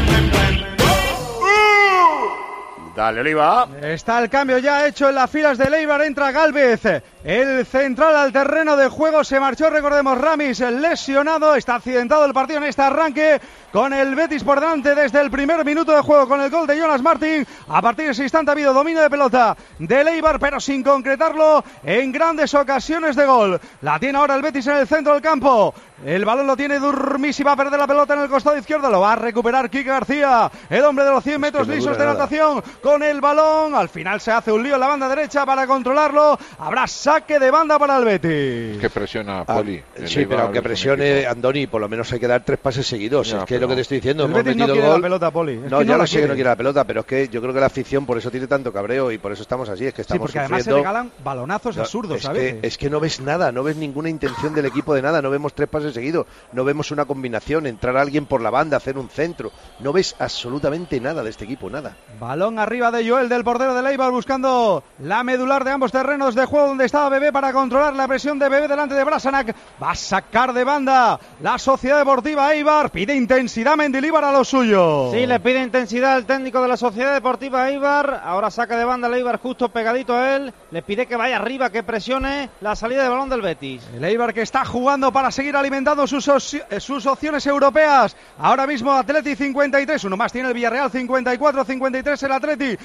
Dale, Oliva. Está el cambio ya hecho en las filas del Eibar. Entra Galvez, el central al terreno de juego. Se marchó, recordemos, Ramis, el lesionado. Está accidentado el partido en este arranque, con el Betis por delante desde el primer minuto de juego, con el gol de Jonas Martin. A partir de ese instante ha habido dominio de pelota del Eibar, pero sin concretarlo en grandes ocasiones de gol. La tiene ahora el Betis en el centro del campo. El balón lo tiene Durmis y va a perder la pelota en el costado izquierdo. Lo va a recuperar Quique García, el hombre de los 100 metros lisos de natación, con el balón. Al final se hace un lío en la banda derecha para controlarlo. Habrá saque de banda para el Betis. Que presiona Poli. Sí, pero aunque presione Andoni, por lo menos hay que dar 3 pases seguidos. Ya, es que es lo que te estoy diciendo. El Betis no quiere la pelota, Poli. No, ya lo sé que no quiere la pelota, pero es que yo creo que la afición por eso tiene tanto cabreo y por eso estamos así. Es que estamos porque además sufriendo. se regalan balonazos absurdos, ¿sabes? Es que no ves nada, no ves ninguna intención del equipo de nada, no vemos 3 pases seguidos, no vemos una combinación, entrar a alguien por la banda, hacer un centro. No ves absolutamente nada de este equipo, nada. Balón arriba de Joel, del portero del Eibar, buscando la medular de ambos terrenos de juego donde estaba Bebé para controlar la presión de Bebé delante de Brasanac. Va a sacar de banda la Sociedad Deportiva Eibar. Pide intensidad Mendilibar a lo suyo. Sí, le pide intensidad al técnico de la Sociedad Deportiva Eibar. Ahora saca de banda el Eibar justo pegadito a él. Le pide que vaya arriba, que presione la salida de balón del Betis. El Eibar que está jugando para seguir alimentando sus opciones europeas. Ahora mismo Atleti 53, uno más tiene el Villarreal 54, 53 el Atleti,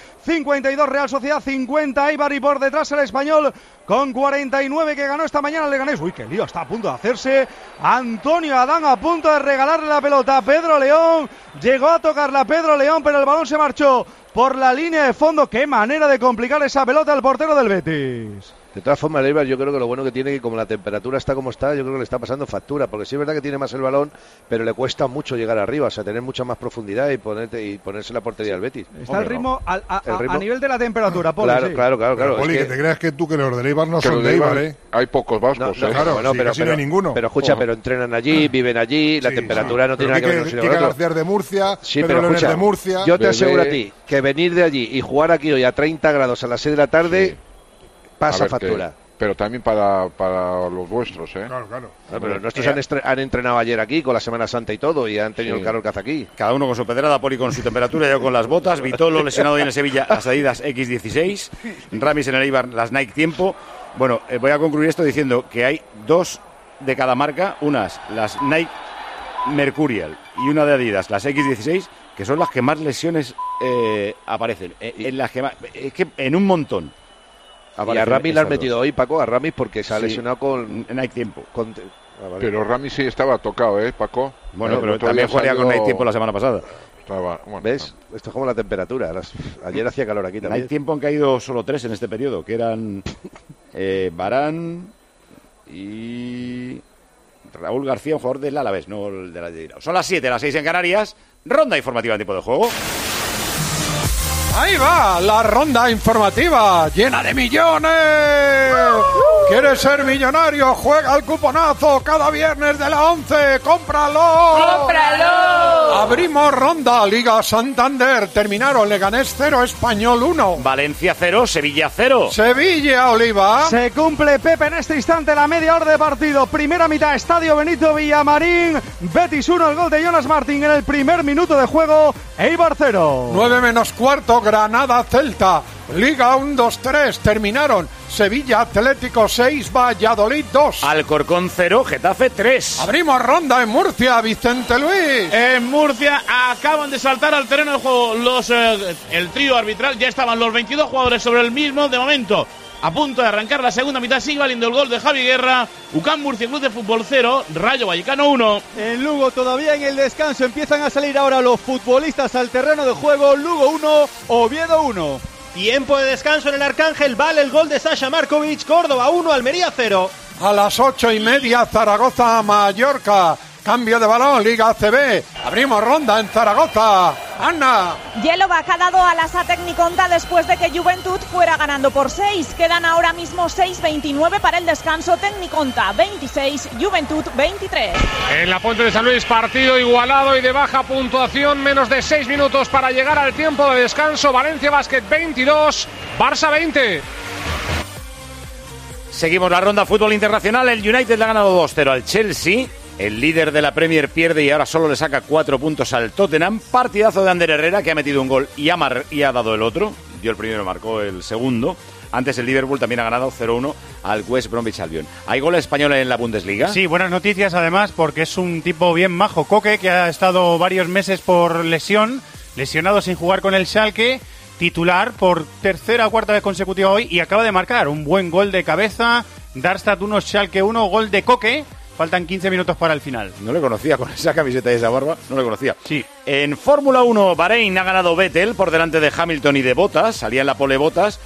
52 Real Sociedad, 50 Eibar y por detrás el Español con 49 que ganó esta mañana el Leganés. Uy, qué lío, está a punto de hacerse Antonio Adán, a punto de regalarle la pelota a Pedro León. Llegó a tocarla Pedro León, pero el balón se marchó por la línea de fondo. Qué manera de complicar esa pelota al portero del Betis. De todas formas, el Eibar yo creo que lo bueno que tiene, que como la temperatura está como está, yo creo que le está pasando factura, porque sí es verdad que tiene más el balón, pero le cuesta mucho llegar arriba, o sea, tener mucha más profundidad y ponerse en la portería del Betis. Está el ritmo a nivel de la temperatura, Poli. Claro, sí. claro. Poli, que te creas que tú que los del Eibar no son de Eibar, ¿eh? Hay pocos vascos, Claro, bueno, pero no hay ninguno. Pero escucha, pero entrenan allí, viven allí, la temperatura no tiene nada que ver con Kike García de Murcia, sí, Pedro pero León escucha, de Murcia. yo te aseguro a ti que venir de allí y jugar aquí hoy a 30 grados a las 6 de la tarde pasa factura. Pero también para los vuestros, ¿eh? Claro. Pero nuestros han entrenado ayer aquí con la Semana Santa y todo y han tenido el calor que hace aquí. Cada uno con su pedrada, Poli con su temperatura, yo con las botas, Vitolo lesionado hoy en el Sevilla, las Adidas X16, Ramis en el Eibar, las Nike Tiempo. Bueno, voy a concluir esto diciendo que hay 2 de cada marca, unas las Nike Mercurial y una de Adidas, las X16, que son las que más lesiones aparecen, en las que más, es que en un montón. Y a Ramis le han metido hoy, Paco, a Ramis porque se ha lesionado con Nike Tiempo. Vale. Pero Ramis sí estaba tocado, Paco. Bueno, pero también jugaría con Nike Tiempo la semana pasada. ¿Ves? Esto es como la temperatura. Ayer hacía calor aquí también. Nike Tiempo han caído solo 3 en este periodo, que eran Varane y Raúl García, un jugador del Alavés, no el de la Lleida. Son las 7, las 6 en Canarias. Ronda informativa en tiempo de juego. Ahí va, la ronda informativa, llena de millones. ¿Quieres ser millonario? Juega al cuponazo cada viernes de la 11. ¡Cómpralo! ¡Cómpralo! Abrimos ronda, Liga Santander. Terminaron Leganés 0, Español 1. Valencia 0, Sevilla 0. Sevilla, Oliva. Se cumple, Pepe, en este instante la media hora de partido. Primera mitad, Estadio Benito Villamarín. Betis 1, el gol de Jonas Martín en el primer minuto de juego. Eibar 0. 9 menos cuarto, Granada Celta. Liga 1-2-3, terminaron Sevilla Atlético 6, Valladolid 2. Alcorcón 0, Getafe 3. Abrimos ronda en Murcia, Vicente Luis. En Murcia acaban de saltar al terreno de juego el trío arbitral. Ya estaban los 22 jugadores sobre el mismo. De momento, a punto de arrancar la segunda mitad, sigue valiendo el gol de Javi Guerra. UCAM Murcia Club de Fútbol 0, Rayo Vallecano 1. En Lugo todavía en el descanso empiezan a salir ahora los futbolistas al terreno de juego. Lugo 1, Oviedo 1. Tiempo de descanso en el Arcángel, vale el gol de Sasha Markovic, Córdoba 1, Almería 0. A las 8:30, Zaragoza-Mallorca. Cambio de balón, Liga ACB. Abrimos ronda en Zaragoza. Ana. Yelova ha dado a la Técniconta después de que Juventud fuera ganando por 6. Quedan ahora mismo 6:29 para el descanso. Técniconta 26, Juventud 23. En la Puente de San Luis, partido igualado y de baja puntuación. Menos de 6 minutos para llegar al tiempo de descanso. Valencia Basket 22, Barça 20. Seguimos la ronda fútbol internacional. El United le ha ganado 2-0 al Chelsea. El líder de la Premier pierde y ahora solo le saca 4 puntos al Tottenham. Partidazo de Ander Herrera, que ha metido un gol y ha dado el otro. Dio el primero, marcó el segundo. Antes el Liverpool también ha ganado 0-1 al West Bromwich Albion. ¿Hay goles españoles en la Bundesliga? Sí, buenas noticias además, porque es un tipo bien majo. Coque, que ha estado varios meses por lesionado sin jugar con el Schalke, titular por tercera o cuarta vez consecutiva hoy, y acaba de marcar un buen gol de cabeza. Darmstadt 1, Schalke 1, gol de Coque. Faltan 15 minutos para el final. No le conocía con esa camiseta y esa barba, no le conocía. Sí. En Fórmula 1, Bahrein ha ganado Vettel por delante de Hamilton y de Bottas. Salía en la pole Bottas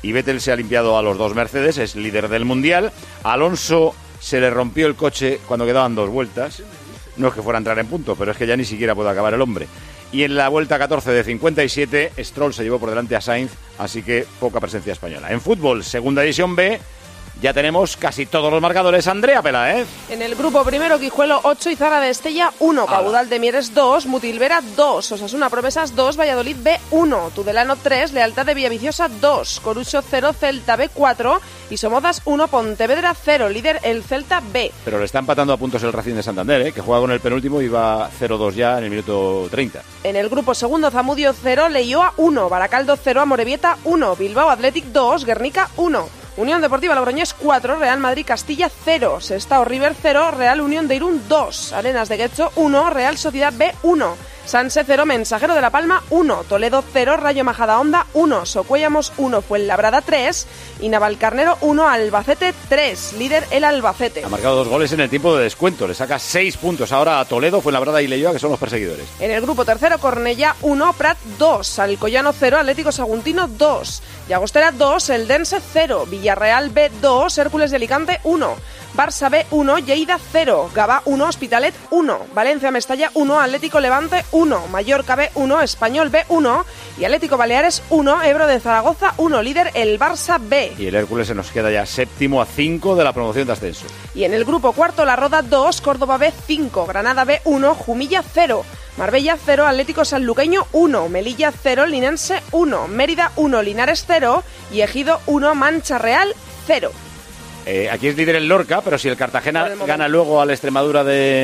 y Vettel se ha limpiado a los 2 Mercedes, es líder del Mundial. A Alonso se le rompió el coche cuando quedaban 2 vueltas. No es que fuera a entrar en punto, pero es que ya ni siquiera puede acabar el hombre. Y en la vuelta 14 de 57, Stroll se llevó por delante a Sainz, así que poca presencia española. En fútbol, segunda división B, ya tenemos casi todos los marcadores. Andrea Peláez. En el grupo primero, Guijuelo 8 y Zara de Estella 1, Caudal de Mieres 2, Mutilvera 2, Osasuna Promesas 2, Valladolid B 1, Tudelano 3, Lealtad de Villaviciosa 2, Corucho 0, Celta B 4 y Somozas 1, Pontevedra 0, líder el Celta B. Pero le está empatando a puntos el Racing de Santander, que juega con el penúltimo y va 0-2 ya en el minuto 30. En el grupo segundo, Zamudio 0, Leioa 1, Baracaldo 0, Amorebieta 1, Bilbao Athletic 2, Guernica 1. Unión Deportiva Logroñés 4, Real Madrid Castilla 0, Sestao River 0, Real Unión de Irún 2, Arenas de Guecho 1, Real Sociedad B 1, Sanse 0, Mensajero de la Palma 1, Toledo 0, Rayo Majadahonda 1, Socuellamos 1, Fuenlabrada 3 y Navalcarnero 1, Albacete 3, líder el Albacete. Ha marcado 2 goles en el tiempo de descuento, le saca 6 puntos ahora a Toledo, Fuenlabrada y Leioa, que son los perseguidores. En el grupo tercero, Cornellá 1, Prat 2, Alcoyano 0, Atlético Saguntino 2, Llagostera 2, Eldense 0, Villarreal B 2, Hércules de Alicante 1, Barça B 1, Lleida 0, Gavá 1, Hospitalet 1, Valencia Mestalla 1, Atlético Levante 1, Mallorca B 1, Español B 1 y Atlético Baleares 1, Ebro de Zaragoza 1, líder el Barça B. Y el Hércules se nos queda ya séptimo a 5 de la promoción de ascenso. Y en el grupo cuarto, La Roda 2, Córdoba B 5, Granada B 1, Jumilla 0, Marbella 0, Atlético Sanluqueño 1, Melilla 0, Linense 1, Mérida 1, Linares 0 y Ejido 1, Mancha Real 0. Aquí es líder el Lorca, pero si el Cartagena gana luego al Extremadura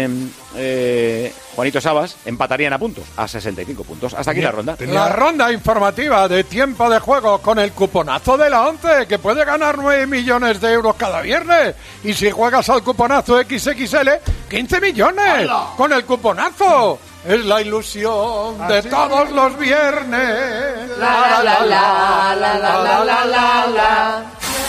de Juanito Sabas, empatarían a puntos, a 65 puntos. Hasta aquí la ronda. La ronda informativa de tiempo de juego con el cuponazo de la 11, que puede ganar 9 millones de euros cada viernes. Y si juegas al cuponazo XXL, 15 millones. ¡Hala! Con el cuponazo. Es la ilusión de todos los viernes. La la la la la la la la la.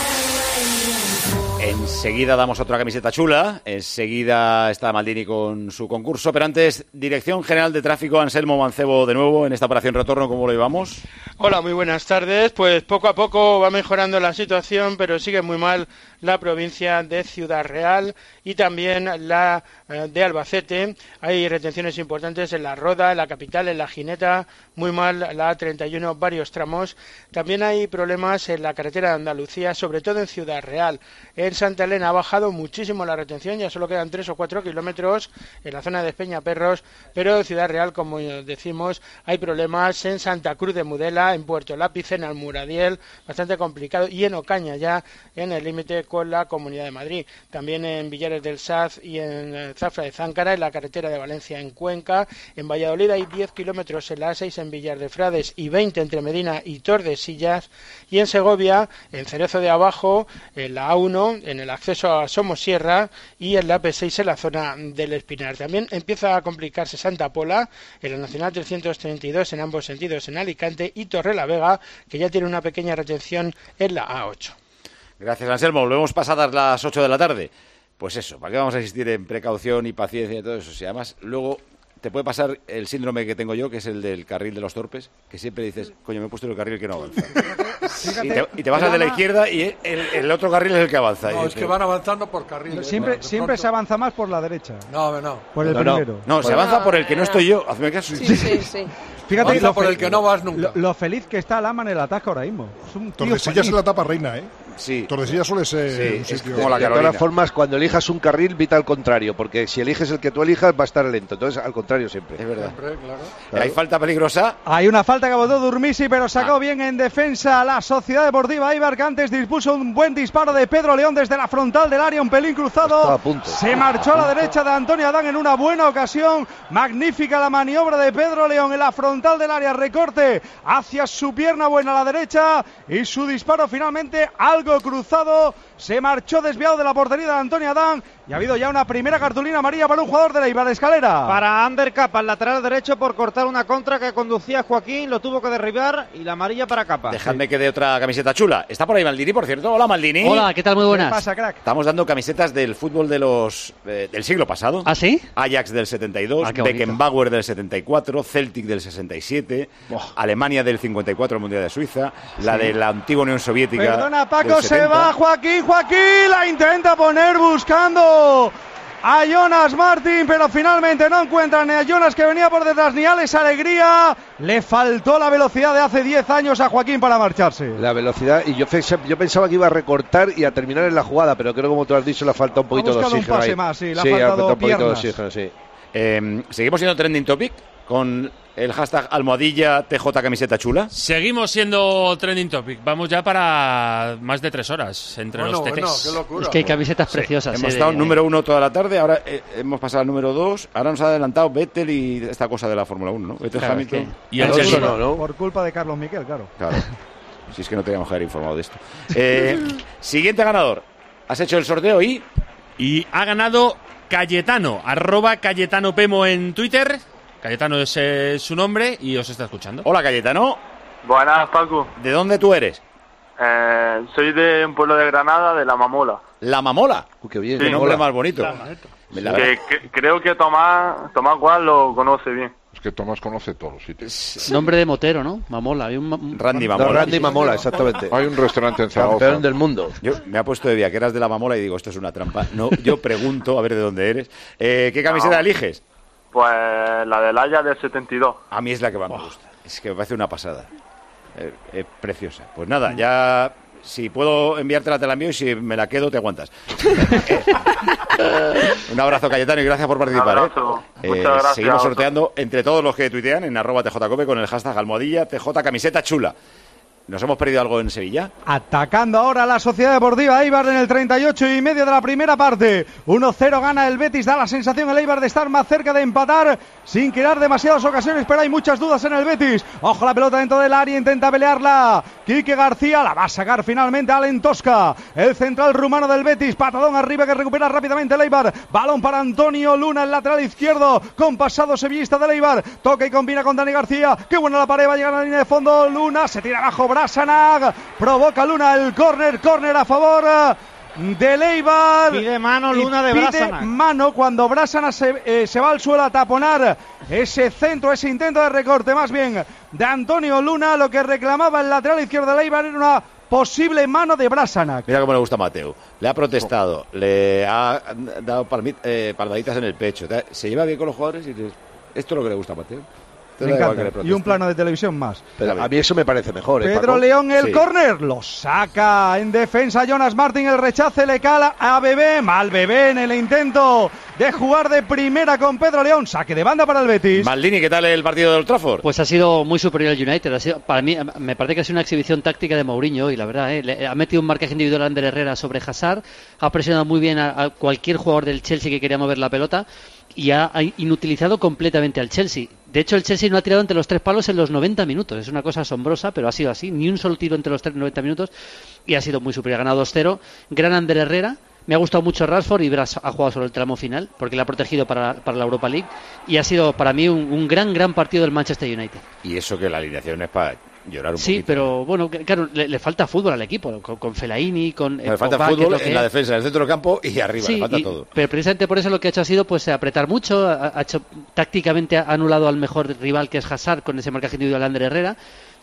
Enseguida damos otra camiseta chula, enseguida está Maldini con su concurso, pero antes, Dirección General de Tráfico, Anselmo Mancebo de nuevo en esta operación retorno, ¿cómo lo llevamos? Hola, muy buenas tardes. Pues poco a poco va mejorando la situación, pero sigue muy mal la provincia de Ciudad Real y también la de Albacete. Hay retenciones importantes en La Roda, en la capital, en La Gineta, muy mal la A31, varios tramos. También hay problemas en la carretera de Andalucía, sobre todo en Ciudad Real. En Santa Elena ha bajado muchísimo la retención, ya solo quedan 3 o 4 kilómetros en la zona de Peñaperros, pero en Ciudad Real, como decimos, hay problemas en Santa Cruz de Mudela, en Puerto Lápiz, en Almuradiel, bastante complicado, y en Ocaña ya en el límite con la Comunidad de Madrid. También en Villares del Saz y en Zafra de Záncara, en la carretera de Valencia en Cuenca. En Valladolid hay 10 kilómetros en la A6 en Villar de Frades y 20 entre Medina y Tordesillas. Y en Segovia, en Cerezo de Abajo, en la A1, en el acceso a Somosierra y en la AP6 en la zona del Espinar. También empieza a complicarse Santa Pola, en la Nacional 332 en ambos sentidos en Alicante y Torrelavega, que ya tiene una pequeña retención en la A8. Gracias, Anselmo. Volvemos pasadas las 8 de la tarde. Pues eso, ¿para qué vamos a insistir en precaución y paciencia y todo eso? Si además luego te puede pasar el síndrome que tengo yo, que es el del carril de los torpes, que siempre dices, coño, me he puesto en el carril que no avanza. Y te vas al de la izquierda y el otro carril es el que avanza. No, es que van avanzando por carriles. Siempre se avanza más por la derecha. No. Por el primero. No, se avanza por el que no estoy yo. Hazme caso. Sí. Fíjate por el que no vas nunca. Lo feliz que está Lama en el ataque ahora mismo. Tordesillas es la etapa reina, ¿eh? Sí. Tordesillas suele ser un sitio. Como la de todas formas, cuando elijas un carril, vita al contrario, porque si eliges el que tú elijas, va a estar lento. Entonces, al contrario siempre. Es verdad. Siempre, claro. ¿Hay falta peligrosa? Hay una falta que votó Durmisi, pero sacó bien en defensa la Sociedad Deportiva Eibar, que antes dispuso un buen disparo de Pedro León desde la frontal del área, un pelín cruzado. Está a punto. Se marchó a la derecha de Antonio Adán en una buena ocasión. Magnífica la maniobra de Pedro León en la frontal del área, recorte hacia su pierna buena a la derecha y su disparo finalmente al algo cruzado, se marchó desviado de la portería de Antonio Adán y ha habido ya una primera cartulina amarilla para un jugador de la Eibar. Escalera. Para Ander Capa, el lateral derecho, por cortar una contra que conducía Joaquín, lo tuvo que derribar y la amarilla para Capa. Dejadme que dé otra camiseta chula. Está por ahí Maldini, por cierto. Hola, Maldini. Hola, ¿qué tal? Muy buenas. ¿Qué pasa, crack? Estamos dando camisetas del fútbol de los del siglo pasado. ¿Ah, sí? Ajax del 72, qué bonito. Beckenbauer del 74, Celtic del 67, Alemania del 54, el Mundial de Suiza, la de la antigua Unión Soviética. Perdona, Paco, del 70. se va Joaquín, la intenta poner buscando a Jonas Martin, pero finalmente no encuentra ni a Jonas, que venía por detrás, ni a Alex Alegría. Le faltó la velocidad de hace 10 años a Joaquín para marcharse. La velocidad, y yo pensaba que iba a recortar y a terminar en la jugada, pero creo que, como tú has dicho, le ha faltado un poquito de oxígeno. Un pase ahí. más, sí, le sí, ha faltado un poquito de piernas. oxígeno, sí. Seguimos siendo trending topic con el hashtag almohadilla TJ camiseta chula. Seguimos siendo trending topic. Vamos ya para más de 3 horas entre los tetes. Qué locura. Es que hay camisetas preciosas. Hemos estado número 1 toda la tarde, ahora hemos pasado al número 2, ahora nos ha adelantado Vettel y esta cosa de la Fórmula 1, ¿no? Vettel, claro, Hamilton. Y el Chelsea. ¿no? Por culpa de Carlos Miquel, claro. Si es que no teníamos que haber informado de esto. Siguiente ganador. Has hecho el sorteo y ha ganado Cayetano, @Cayetano Pemo en Twitter. Cayetano es su nombre y os está escuchando. Hola, Cayetano. Buenas, Paco. ¿De dónde tú eres? Soy de un pueblo de Granada, de La Mamola. ¿La Mamola? Qué bien. Sí. Qué nombre más bonito. Creo que Tomás Gual lo conoce bien. Es que Tomás conoce todos los sitios. Nombre de motero, ¿no? Mamola. Hay Randy Mamola. Randy Mamola, exactamente. Hay un restaurante en Zaragoza. Campeón del mundo. Yo me ha puesto de día que eras de La Mamola y digo, esto es una trampa. No, yo pregunto a ver de dónde eres. ¿Qué camiseta eliges? Pues la del Haya del 72. A mí es la que más me gusta. Es que me parece una pasada. Es preciosa. Pues nada, ya... Si puedo enviártela, te la envío, y si me la quedo, te aguantas. Un abrazo, Cayetano, y gracias por participar. Muchas gracias. Seguimos sorteando entre todos los que tuitean en @TJCope con el hashtag almohadilla TJ camiseta chula. ¿Nos hemos perdido algo en Sevilla? Atacando ahora la Sociedad Deportiva Eibar en el 38,5 de la primera parte. 1-0 gana el Betis. Da la sensación el Eibar de estar más cerca de empatar sin crear demasiadas ocasiones, pero hay muchas dudas en el Betis. Ojo, la pelota dentro del área, intenta pelearla Quique García, la va a sacar finalmente Alen Tosca, el central rumano del Betis. Patadón arriba que recupera rápidamente el Eibar. Balón para Antonio Luna, el lateral izquierdo con pasado sevillista del Eibar. Toca y combina con Dani García. Qué buena la pared, va a llegar a la línea de fondo. Luna se tira abajo. Brassanag provoca Luna el córner a favor del Eibar. Pide mano Luna de Brassanag. Pide mano cuando Brassanag se va al suelo a taponar ese centro, ese intento de recorte más bien de Antonio Luna. Lo que reclamaba el lateral izquierdo del Eibar era una posible mano de Brassanag. Mira cómo le gusta a Mateo. Le ha protestado, le ha dado palmaditas en el pecho. Se lleva bien con los jugadores y esto es lo que le gusta a Mateo. Me encanta. Y un plano de televisión más. Pero a mí eso me parece mejor. Pedro Paco. León, el córner, lo saca en defensa Jonas Martin, el rechace le cala a Bebé, mal Bebé en el intento de jugar de primera con Pedro León, saque de banda para el Betis. Maldini, ¿qué tal el partido de Old Trafford? Pues ha sido muy superior el United. Para mí me parece que ha sido una exhibición táctica de Mourinho y la verdad, ha metido un marcaje individual a Ander Herrera sobre Hazard, ha presionado muy bien a cualquier jugador del Chelsea que quería mover la pelota y ha inutilizado completamente al Chelsea. De hecho, el Chelsea no ha tirado entre los 3 palos en los 90 minutos. Es una cosa asombrosa, pero ha sido así. Ni un solo tiro entre los 90 minutos y ha sido muy superior. Ha ganado 2-0. Gran Ander Herrera. Me ha gustado mucho Rashford y Bras ha jugado sobre el tramo final porque le ha protegido para la Europa League. Y ha sido para mí un gran partido del Manchester United. Y eso que la alineación es para llorar un poquito. Sí, pero bueno, claro, le falta fútbol al equipo. Con Fellaini, con... Le falta fútbol en la defensa, en el centro del campo y arriba. Sí, le falta todo. Pero precisamente por eso lo que ha hecho ha sido pues apretar mucho. Ha hecho tácticamente ha anulado al mejor rival, que es Hazard, con ese marcaje individual de Ander Herrera.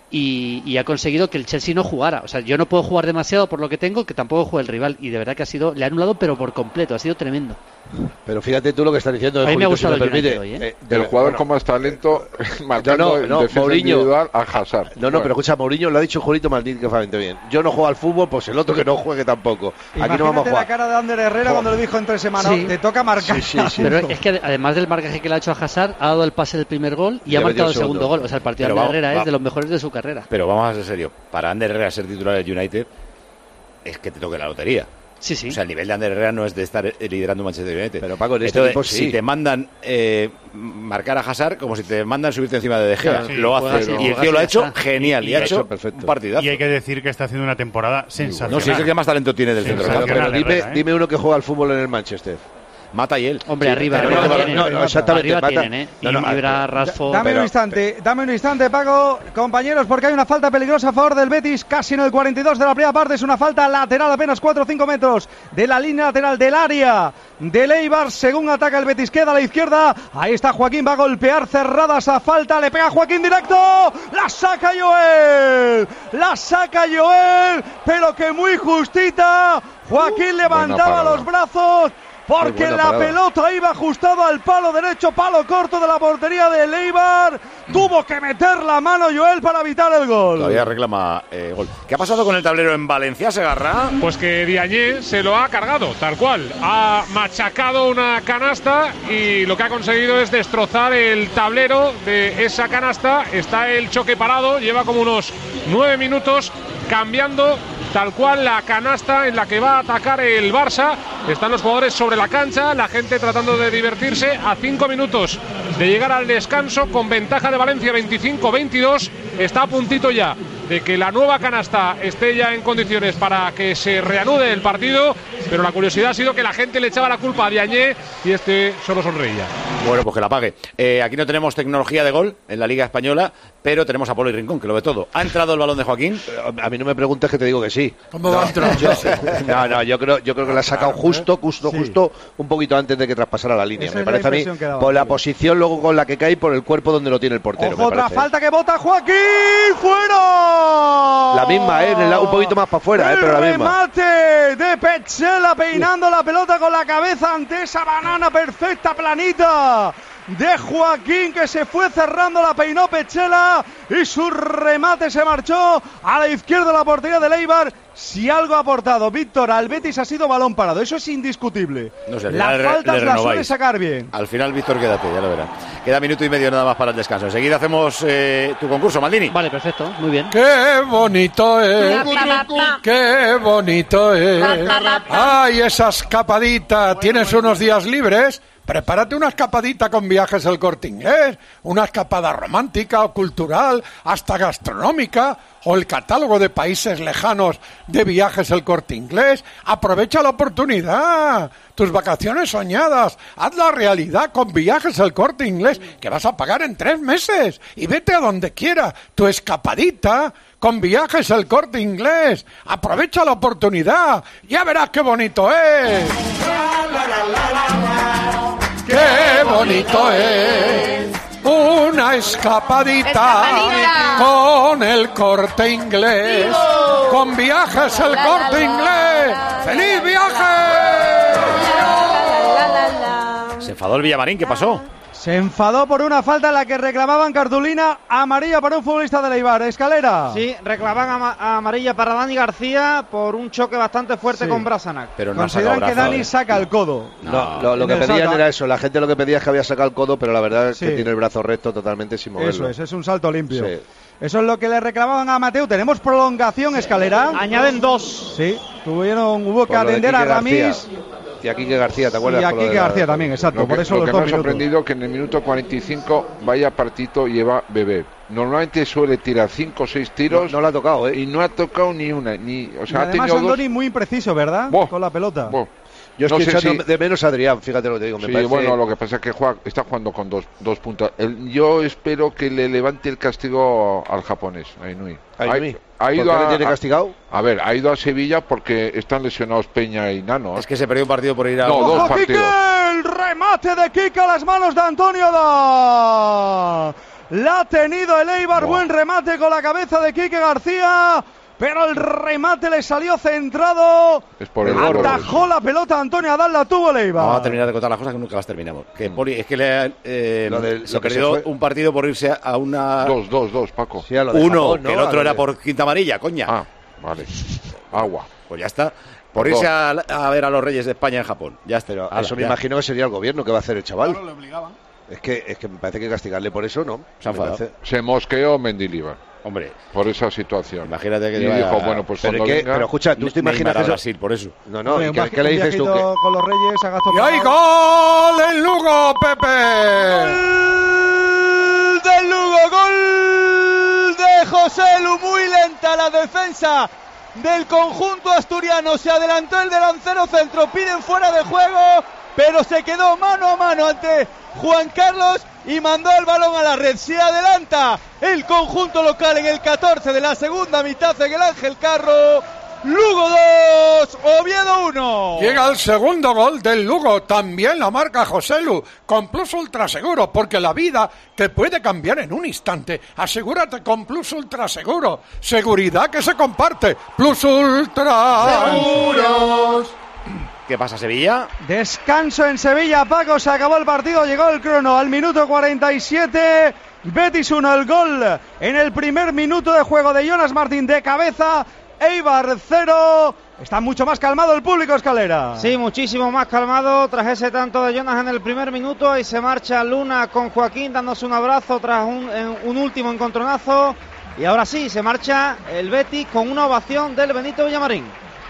Y ha conseguido que el Chelsea no jugara. O sea, yo no puedo jugar demasiado por lo que tengo, que tampoco juega el rival. Y de verdad que le ha anulado, pero por completo. Ha sido tremendo. Pero fíjate tú lo que estás diciendo. A mí me ha gustado si me el United permite. hoy, el jugador con más talento marcando en defensa Mourinho, individual a Hazard. No, pero escucha, Mourinho lo ha dicho Julito Maldini que bastante bien. Yo no juego al fútbol, pues el otro que no juegue tampoco. Aquí no vamos a jugar. La cara de Ander Herrera cuando le dijo entre semana, te toca marcar. Sí. Pero es que además del marcaje que le ha hecho a Hazard, ha dado el pase del primer gol y ha marcado el segundo gol. O sea, el partido de Ander Herrera es de los mejores de su carrera. Pero vamos a ser serios. Para Ander Herrera ser titular del United es que te toque la lotería. Sí, sí. O sea, el nivel de Ander Herrera no es de estar liderando Manchester United. Pero Paco, en este entonces, equipo sí. si te mandan marcar a Hazard, como si te mandan subirte encima de De Gea, Claro, sí, lo hace. Y el tío lo ha hecho genial. Y ha hecho un partidazo. Y hay que decir que está haciendo una temporada sensacional. No, si es el que más talento tiene del centro campo. Pero dime uno que juega al fútbol en el Manchester. Mata y él. Hombre, arriba exactamente. Arriba tienen, Ibra, Rashford. Dame un instante, Paco, compañeros, porque hay una falta peligrosa a favor del Betis, casi en el 42 de la primera parte. Es una falta lateral, apenas 4 o 5 metros de la línea lateral del área del Eibar. Según ataca el Betis, queda a la izquierda. Ahí está Joaquín, va a golpear cerrada esa falta. Le pega Joaquín directo. La saca Joel, pero que muy justita. Joaquín levantaba los brazos, porque la pelota iba ajustada al palo derecho, palo corto de la portería del Eibar. Tuvo que meter la mano Joel para evitar el gol. Todavía reclama gol. ¿Qué ha pasado con el tablero en Valencia, Segarra? Pues que Diagne se lo ha cargado, tal cual. Ha machacado una canasta y lo que ha conseguido es destrozar el tablero de esa canasta. Está el choque parado, lleva como unos 9 minutos cambiando tal cual la canasta en la que va a atacar el Barça. Están los jugadores sobre la cancha, la gente tratando de divertirse a 5 minutos de llegar al descanso, con ventaja de Valencia 25-22. Está a puntito ya de que la nueva canasta esté ya en condiciones para que se reanude el partido, pero la curiosidad ha sido que la gente le echaba la culpa a Diagne y este solo sonreía. Bueno, pues que la pague. Aquí no tenemos tecnología de gol en la Liga Española, pero tenemos a Polo y Rincón, que lo ve todo. ¿Ha entrado el balón de Joaquín? A mí no me preguntes, que te digo que sí. ¿Cómo va a entrar? Yo creo que la ha sacado justo un poquito antes de que traspasara la línea. Me parece a mí, por la posición luego con la que cae y por el cuerpo donde lo tiene el portero. Ojo, otra falta que bota Joaquín, fuera. La misma, un poquito más para afuera, pero la misma. Remate de Petzela peinando la pelota con la cabeza ante esa banana perfecta, planita de Joaquín, que se fue cerrando, la peinó Petzela y su remate se marchó a la izquierda de la portería del Eibar. Si algo ha aportado Víctor al Betis ha sido balón parado, eso es indiscutible. No sé, las faltas las suele sacar bien. Al final, Víctor, quédate, ya lo verás. Queda minuto y medio nada más para el descanso. Enseguida hacemos tu concurso, Maldini. Vale, perfecto, muy bien. ¡Qué bonito es! ¡Qué bonito es! ¡Ay, esa escapadita! ¿Tienes unos días libres? Prepárate una escapadita con Viajes El Corte Inglés, una escapada romántica o cultural, hasta gastronómica, o el catálogo de países lejanos de Viajes El Corte Inglés. Aprovecha la oportunidad. Tus vacaciones soñadas, hazla realidad con Viajes El Corte Inglés, que vas a pagar en 3 meses. Y vete a donde quiera. Tu escapadita con Viajes El Corte Inglés. Aprovecha la oportunidad. Ya verás qué bonito es. ¡Qué bonito es! Una escapadita con El Corte Inglés. Con Viajes El Corte Inglés. ¡Feliz viaje! Se enfadó el Villamarín, ¿qué pasó? Se enfadó por una falta en la que reclamaban cartulina amarilla para un futbolista del Eibar. Escalera. Sí, reclamaban amarilla para Dani García por un choque bastante fuerte con Brasanac. Pero no consideran que Dani saca el codo. No, lo que pedían era eso. La gente lo que pedía es que había sacado el codo, pero la verdad es que tiene el brazo recto totalmente sin moverlo. Eso es un salto limpio. Sí. Eso es lo que le reclamaban a Mateu. Tenemos prolongación, Escalera. Añaden 2. Sí, hubo que atender a Ramis. Y a Quique García, ¿te acuerdas? Y a Quique García también, exacto. Por eso lo los que 2 me ha minutos. sorprendido que en el minuto 45 vaya partito lleva Beber. Normalmente suele tirar 5 o 6 tiros. No la ha tocado, Y no ha tocado ni una. O sea, además, ha tenido Andoni muy impreciso, ¿verdad? Con la pelota. Yo estoy echando de menos a Adrián, fíjate lo que te digo. Me parece... bueno, lo que pasa es que está jugando con dos puntas. Yo espero que le levante el castigo al japonés, a Inui. ¿Por qué le tiene castigado? A ver, ha ido a Sevilla porque están lesionados Peña y Nano. Es que se perdió un partido por ir a... No, 2 partidos. El remate de Kike a las manos de Antonio Da. La ha tenido el Eibar, buen remate con la cabeza de Kike García. Pero el remate le salió centrado. Es por el atajó la pelota Antonio Adán, la tuvo el Eibar. Vamos a terminar de contar las cosas que nunca las terminamos. Que Poli, es que se perdió un partido por irse a una... Dos, Paco. Sí, Japón, que el otro era por quinta amarilla, coña. Ah, vale. Agua. Pues ya está. Por irse a ver a los Reyes de España en Japón. Ya está. Eso me imagino que sería el gobierno que va a hacer el chaval. Claro, le obligaban. Es que me parece que castigarle por eso, ¿no? Se mosqueó Mendilibar. Hombre, por esa situación. Imagínate que y dijo, bueno, pues cuando venga... Pero escucha, ¿tú te imaginas eso? Brasil, por eso. No, ¿qué le dices tú? Con los Reyes, a Gasto ¡Y hay gol en Lugo, Pepe! ¡Gol del Lugo! ¡Gol de José Lu! Muy lenta la defensa del conjunto asturiano. Se adelantó el delantero centro. Piden fuera de juego, pero se quedó mano a mano ante Juan Carlos y mandó el balón a la red. Se adelanta el conjunto local en el 14 de la segunda mitad en el Ángel Carro. Lugo 2, Oviedo 1. Llega el segundo gol del Lugo, también la marca José Lu, con Plus Ultra Seguro, porque la vida te puede cambiar en un instante. Asegúrate con Plus Ultra Seguro. Seguridad que se comparte. Plus Ultra Seguros. ¿Qué pasa, Sevilla? Descanso en Sevilla, Paco, se acabó el partido, llegó el crono al minuto 47. Betis 1, el gol en el primer minuto de juego de Jonas Martín de cabeza. Eibar 0. Está mucho más calmado el público, Escalera. Sí, muchísimo más calmado tras ese tanto de Jonas en el primer minuto. Y se marcha Luna con Joaquín dándose un abrazo tras un último encontronazo. Y ahora sí, se marcha el Betis con una ovación del Benito Villamarín.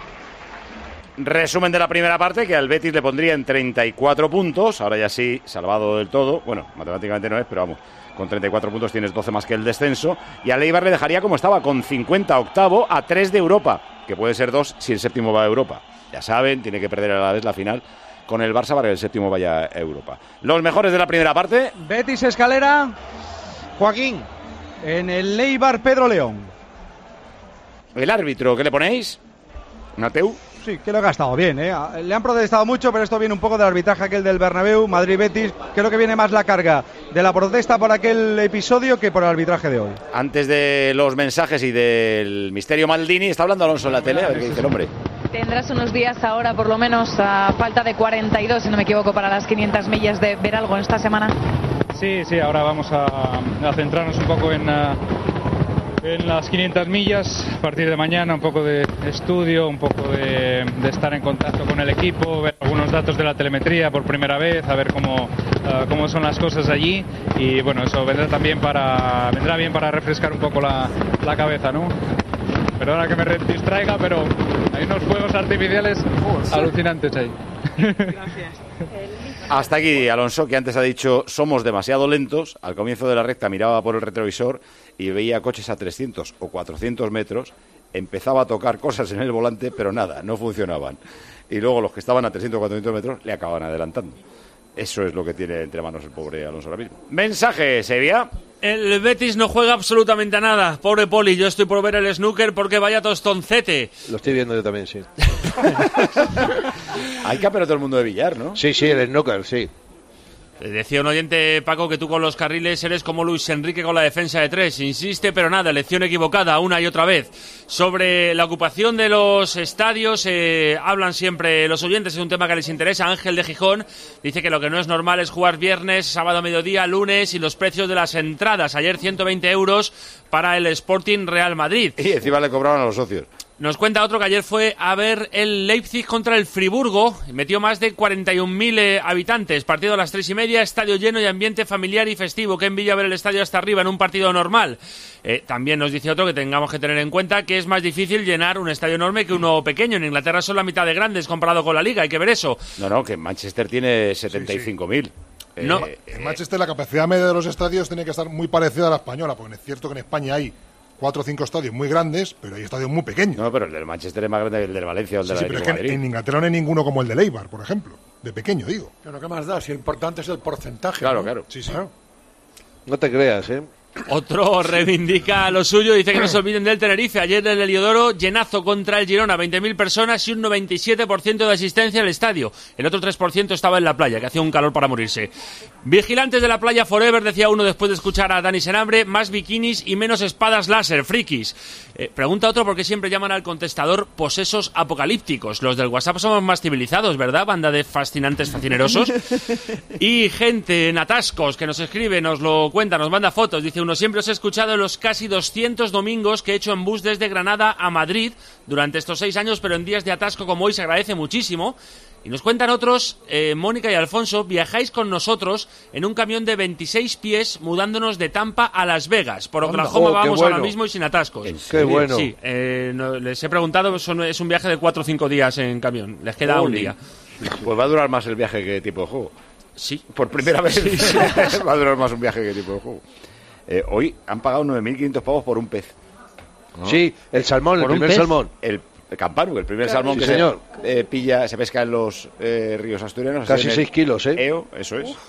Resumen de la primera parte, que al Betis le pondría en 34 puntos. Ahora ya sí, salvado del todo. Bueno, matemáticamente no es, pero vamos. Con 34 puntos tienes 12 más que el descenso. Y al Eibar le dejaría como estaba, con 50 octavo, a 3 de Europa. Que puede ser 2 si el séptimo va a Europa. Ya saben, tiene que perder a la vez la final con el Barça para que el séptimo vaya a Europa. Los mejores de la primera parte. Betis, Escalera. Joaquín. En el Eibar, Pedro León. El árbitro, ¿qué le ponéis? ¿Nateu? Sí, que lo ha gastado bien, ¿eh? Le han protestado mucho, pero esto viene un poco del arbitraje aquel del Bernabéu, Madrid-Betis. Creo que viene más la carga de la protesta por aquel episodio que por el arbitraje de hoy. Antes de los mensajes y del misterio Maldini, está hablando Alonso en la tele, a ver qué dice el hombre. Tendrás unos días ahora, por lo menos, a falta de 42, si no me equivoco, para las 500 millas de ver algo en esta semana. Sí, ahora vamos a centrarnos un poco en las 500 millas, a partir de mañana un poco de estudio, un poco de estar en contacto con el equipo, ver algunos datos de la telemetría por primera vez, a ver cómo son las cosas allí, y bueno, eso vendrá bien para refrescar un poco la cabeza, ¿no? Perdona que me distraiga, pero hay unos fuegos artificiales alucinantes ahí. Gracias. Hasta aquí, Alonso, que antes ha dicho somos demasiado lentos. Al comienzo de la recta miraba por el retrovisor y veía coches a 300 o 400 metros. Empezaba a tocar cosas en el volante, pero nada, no funcionaban. Y luego los que estaban a 300 o 400 metros le acaban adelantando. Eso es lo que tiene entre manos el pobre Alonso ahora mismo. Mensaje, Sevilla. El Betis no juega absolutamente a nada. Pobre Poli, yo estoy por ver el snooker porque vaya tostoncete. Lo estoy viendo yo también, sí. Hay campeonato del mundo de billar, ¿no? Sí, el snooker, sí. Decía un oyente, Paco, que tú con los carriles eres como Luis Enrique con la defensa de 3. Insiste, pero nada, lección equivocada una y otra vez. Sobre la ocupación de los estadios, hablan siempre los oyentes, es un tema que les interesa. Ángel de Gijón dice que lo que no es normal es jugar viernes, sábado, mediodía, lunes y los precios de las entradas. Ayer 120 euros para el Sporting Real Madrid. Y encima le cobraban a los socios. Nos cuenta otro que ayer fue a ver el Leipzig contra el Friburgo. Metió más de 41.000 habitantes. Partido a las 3:30, estadio lleno y ambiente familiar y festivo. Qué envidia ver el estadio hasta arriba en un partido normal. También nos dice otro que tengamos que tener en cuenta que es más difícil llenar un estadio enorme que uno pequeño. En Inglaterra son la mitad de grandes comparado con la Liga. Hay que ver eso. No, que en Manchester tiene 75.000. No. En Manchester la capacidad media de los estadios tiene que estar muy parecida a la española, porque es cierto que en España hay 4 o 5 estadios muy grandes, pero hay estadios muy pequeños. No, pero el del Manchester es más grande que el del Valencia o el del Atlético de Madrid. En Inglaterra no hay ninguno como el del Eibar, por ejemplo. De pequeño, digo. Pero ¿qué más da? Si lo importante es el porcentaje. Claro, ¿no? claro. Sí. Claro. No te creas, ¿eh? Otro reivindica lo suyo, dice que no se olviden del Tenerife. Ayer en el Heliodoro, llenazo contra el Girona, 20.000 personas y un 97% de asistencia al estadio. El otro 3% estaba en la playa, que hacía un calor para morirse. Vigilantes de la playa forever, decía uno después de escuchar a Dani Senambre, más bikinis y menos espadas láser, frikis. Pregunta otro por qué siempre llaman al contestador posesos apocalípticos. Los del WhatsApp somos más civilizados, ¿verdad? Banda de fascinantes fascinerosos. Y gente en atascos que nos escribe, nos lo cuenta, nos manda fotos. Dice uno, siempre os he escuchado en los casi 200 domingos que he hecho en bus desde Granada a Madrid durante estos 6 años, pero en días de atasco como hoy se agradece muchísimo. Y nos cuentan otros, Mónica y Alfonso, viajáis con nosotros en un camión de 26 pies mudándonos de Tampa a Las Vegas. Por Oklahoma vamos ahora mismo y sin atascos. Qué bueno. Sí, les he preguntado, es un viaje de 4 o 5 días en camión. Les queda un día. Pues va a durar más el viaje que tipo de juego. Sí. Por primera vez va a durar más un viaje que tipo de juego. Hoy han pagado 9.500 pavos por un pez. ¿No? Sí, el salmón, el primer salmón. El campano, el primer salmón sí, que señor. Se pesca en los ríos asturianos. Casi 6 kilos, ¿eh? EO, eso es.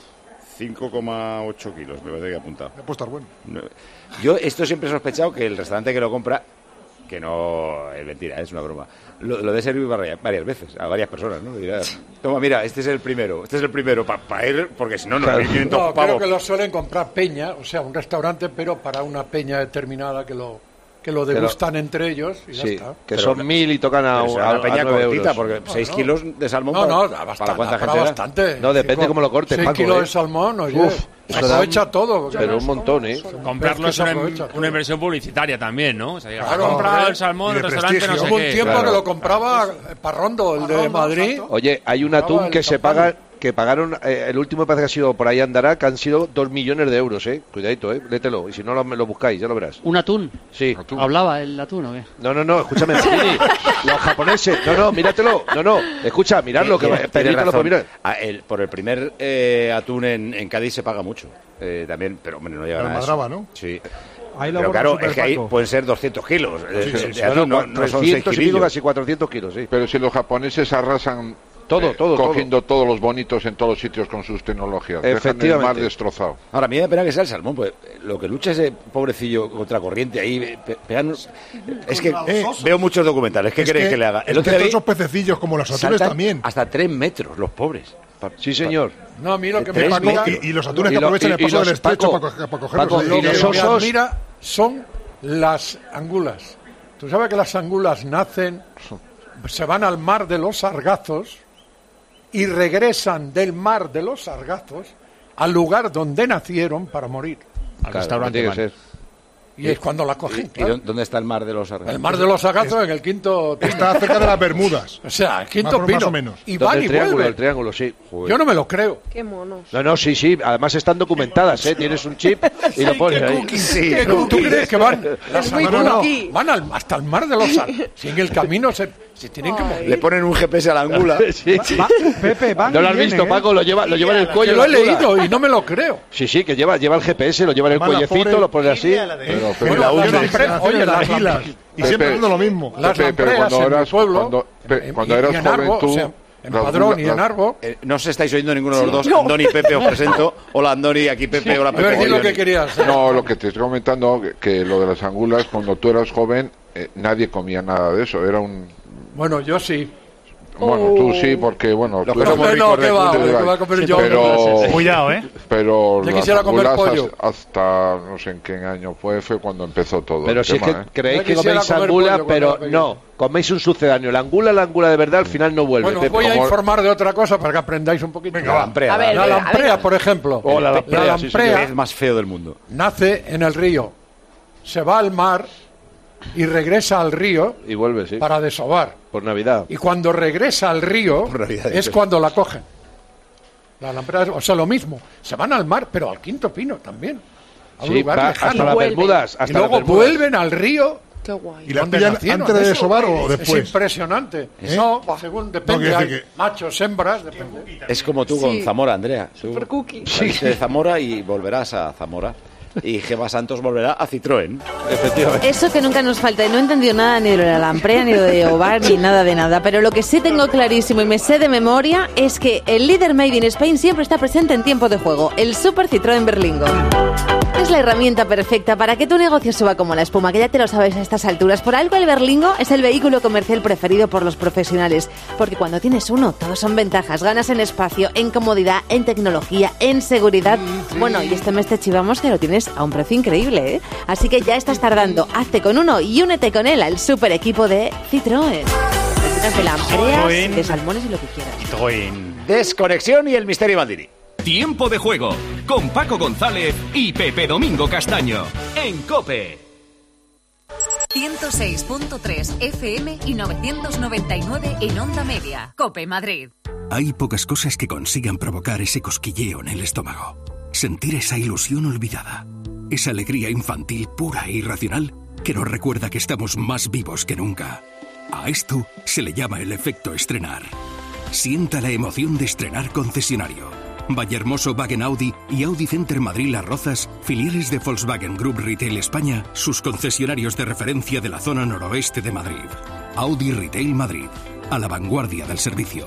5,8 kilos, me parece que he apuntado. Puede estar bueno. Yo esto siempre he sospechado que el restaurante que lo compra, que no es mentira, es una broma, lo de servir varias veces, a varias personas, ¿no? Dirá, toma, mira, este es el primero para él, porque si no, no hay 500 pavos. Creo que lo suelen comprar peña, o sea, un restaurante, pero para una peña determinada que lo degustan entre ellos y ya está. Que son 1.000 y tocan a una peña cortita, euros. porque 6 kilos de salmón para cuánta gente bastante. No, depende cómo lo cortes, 6 Paco, kilos de salmón, oye, se aprovecha todo. Pero un montón, ¿eh? Comprarlo es una inversión publicitaria también, ¿no? O sea, comprado el salmón del restaurante, no sé qué. Hubo un tiempo que lo compraba Parrondo, el de Madrid. Oye, hay un atún que se paga... que pagaron, el último parece que ha sido por ahí andará, que han sido 2 millones de euros, cuidadito, lételo, y si no lo buscáis, ya lo verás. ¿Un atún? Sí. ¿Hablaba el atún o qué? No, escúchame, los japoneses, míratelo, escucha, miradlo, permítelo por mirar. Por el primer atún en Cádiz se paga mucho, también, pero hombre, no llega a eso. Madraba, ¿no? Sí. Ahí pero claro, es que ahí pueden ser 200 kilos. No son 6 kilos, casi 400 kilos, sí. Pero si los japoneses arrasan cogiendo todos los bonitos en todos los sitios con sus tecnologías. Efectivamente. Dejan el mar destrozado. Ahora, a mí me da pena que sea el salmón, pues lo que lucha ese pobrecillo contra corriente ahí, pegando... Es que veo muchos documentales, ¿qué queréis que le haga? Esos pececillos como los atunes también. Hasta 3 metros, los pobres. Sí, señor. No, a mí lo que me admira... Y los atunes que aprovechan el paso del estrecho para cogerlos. Lo que me admira son las angulas. Tú sabes que las angulas nacen, se van al mar de los Sargazos y regresan del mar de los Sargazos al lugar donde nacieron para morir. Al restaurante. Y es cuando la cogen. ¿Y dónde está el mar de los Sargazos? El mar de los Sargazos en el quinto pino. Está cerca de las Bermudas. O sea, el quinto pino. Más o menos. Y van y vuelven. El triángulo, sí. Yo no me lo creo. Qué monos. No, sí. Además están documentadas, Tienes un chip y lo pones ahí. Sí, ¿tú crees que van? Van hasta el mar de los Sargazos. Si en el camino se tienen que mover. Le ponen un GPS a la angula. Pepe, van. ¿No lo has visto, Paco? Lo lleva en el cuello. Lo he leído y no me lo creo. Sí, que lleva el GPS, lo lleva en el cuellecito, lo pone así. Oye, las islas. Y siempre haciendo lo mismo. Las lampreas en el pueblo. Cuando eras joven tú... En Padrón y en Arbo. No os estáis oyendo ninguno de los dos. No. Andoni y Pepe os presento. Hola Andoni, aquí Pepe. Hola Pepe. Oye, lo que querías. No, lo que te estoy comentando, que lo de las angulas, cuando tú eras joven, nadie comía nada de eso. Era un... Bueno, yo sí. Bueno, tú sí, porque bueno, tú eres muy rico va a comer yo. Pero cuidado, Pero yo quisiera comer pollo. Hasta no sé en qué año fue cuando empezó todo. Pero si es que creéis que coméis angula, pero no, coméis un sucedáneo. La angula de verdad al final no vuelve. Bueno, os voy a informar de otra cosa para que aprendáis un poquito. Venga, la lamprea, por ejemplo. La lamprea es más feo del mundo. Nace en el río, se va al mar y regresa al río y vuelve, para desovar por Navidad. Y cuando regresa al río es cuando la cogen. La lamprea, o sea, lo mismo. Se van al mar, pero al quinto pino también. A un lugar lejano. Hasta las Bermudas. Y luego vuelven al río. Qué guay. ¿Y la pillan antes de desovar o después? Es impresionante. No, según depende. Machos, hembras, depende. Es como tú con Zamora, Andrea. Super cookie. Saliste de Zamora y volverás a Zamora. Y Gema Santos volverá a Citroën. Efectivamente. Eso que nunca nos falta. No he entendido nada ni de la lamprea, ni de ovar, ni nada de nada. Pero lo que sí tengo clarísimo y me sé de memoria es que el líder Made in Spain siempre está presente en tiempo de juego. El Super Citroën Berlingo. Es la herramienta perfecta para que tu negocio suba como la espuma, que ya te lo sabes a estas alturas. Por algo el Berlingo es el vehículo comercial preferido por los profesionales. Porque cuando tienes uno, todos son ventajas. Ganas en espacio, en comodidad, en tecnología, en seguridad. Bueno, y este mes te chivamos que lo tienes a un precio increíble, ¿eh? Así que ya estás tardando. Hazte con uno y únete con él al super equipo de Citroën. De lampreas, de salmones y lo que quieras. Citroën. Desconexión y el misterio Maldini. Tiempo de juego con Paco González y Pepe Domingo Castaño en COPE. 106.3 FM y 999 en Onda Media. COPE Madrid. Hay pocas cosas que consigan provocar ese cosquilleo en el estómago. Sentir esa ilusión olvidada. Esa alegría infantil pura e irracional que nos recuerda que estamos más vivos que nunca. A esto se le llama el efecto estrenar. Sienta la emoción de estrenar concesionario. Vallehermoso Wagen Audi y Audi Center Madrid Las Rozas, filiales de Volkswagen Group Retail España, sus concesionarios de referencia de la zona noroeste de Madrid. Audi Retail Madrid, a la vanguardia del servicio.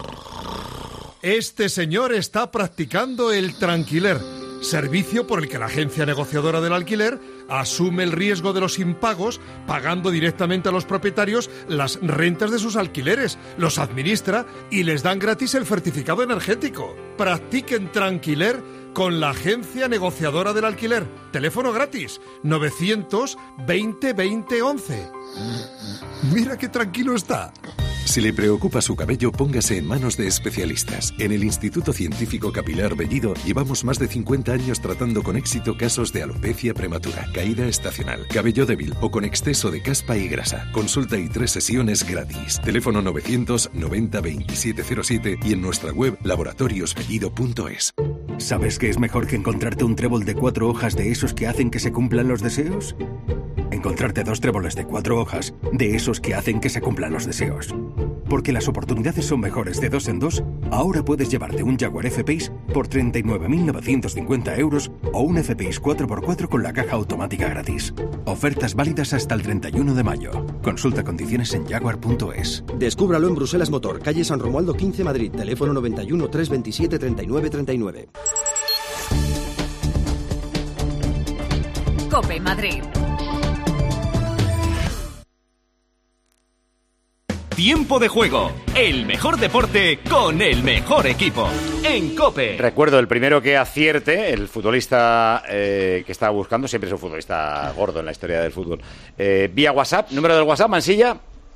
Este señor está practicando el tranquiler, servicio por el que la agencia negociadora del alquiler asume el riesgo de los impagos, pagando directamente a los propietarios las rentas de sus alquileres, los administra y les dan gratis el certificado energético. Practiquen tranquiler con la agencia negociadora del alquiler. Teléfono gratis, 920 20 11. Mira qué tranquilo está. Si le preocupa su cabello, póngase en manos de especialistas. En el Instituto Científico Capilar Bellido llevamos más de 50 años tratando con éxito casos de alopecia prematura, caída estacional, cabello débil o con exceso de caspa y grasa. Consulta y 3 sesiones gratis. Teléfono 990 2707 y en nuestra web laboratoriosbellido.es. ¿Sabes qué es mejor que encontrarte un trébol de 4 hojas de esos que hacen que se cumplan los deseos? Encontrarte 2 tréboles de 4 hojas de esos que hacen que se cumplan los deseos. Porque las oportunidades son mejores de 2 en 2, ahora puedes llevarte un Jaguar F-Pace por 39.950 euros o un F-Pace 4x4 con la caja automática gratis. Ofertas válidas hasta el 31 de mayo. Consulta condiciones en jaguar.es. Descúbralo en Bruselas Motor, calle San Romualdo 15 Madrid, teléfono 91 327 39 39. COPE Madrid. Tiempo de juego, el mejor deporte con el mejor equipo. En COPE. Recuerdo el primero que acierte, el futbolista que estaba buscando, siempre es un futbolista gordo en la historia del fútbol. Vía WhatsApp, número del WhatsApp, Mansilla.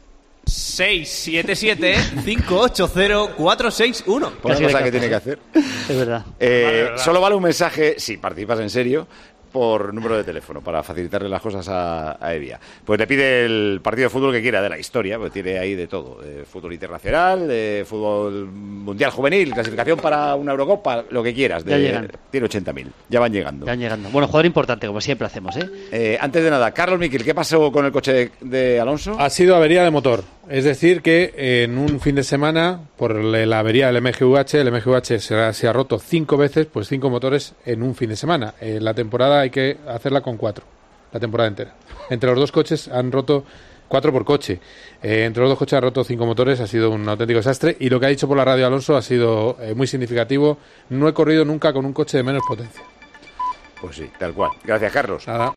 677-580-461. Pues una cosa que tiene que hacer. Es verdad. Solo vale un mensaje, si participas en serio, por número de teléfono, para facilitarle las cosas a Evia. Pues le pide el partido de fútbol que quiera de la historia, porque tiene ahí de todo, de fútbol internacional, de fútbol mundial juvenil, clasificación para una Eurocopa, lo que quieras. Ya llegan. Tiene 80.000, ya van llegando. Ya van llegando. Bueno, jugador importante, como siempre hacemos, antes de nada, Carlos Miquel, ¿qué pasó con el coche de Alonso? Ha sido avería de motor, es decir que en un fin de semana, por la avería del MGUH, el MGUH se ha roto 5 veces, pues 5 motores en un fin de semana. La temporada hay que hacerla con 4, la temporada entera. Entre los dos coches han roto 4 por coche. Entre los dos coches han roto 5 motores, ha sido un auténtico desastre. Y lo que ha dicho por la radio Alonso ha sido muy significativo. No he corrido nunca con un coche de menos potencia. Pues sí, tal cual. Gracias, Carlos. Nada.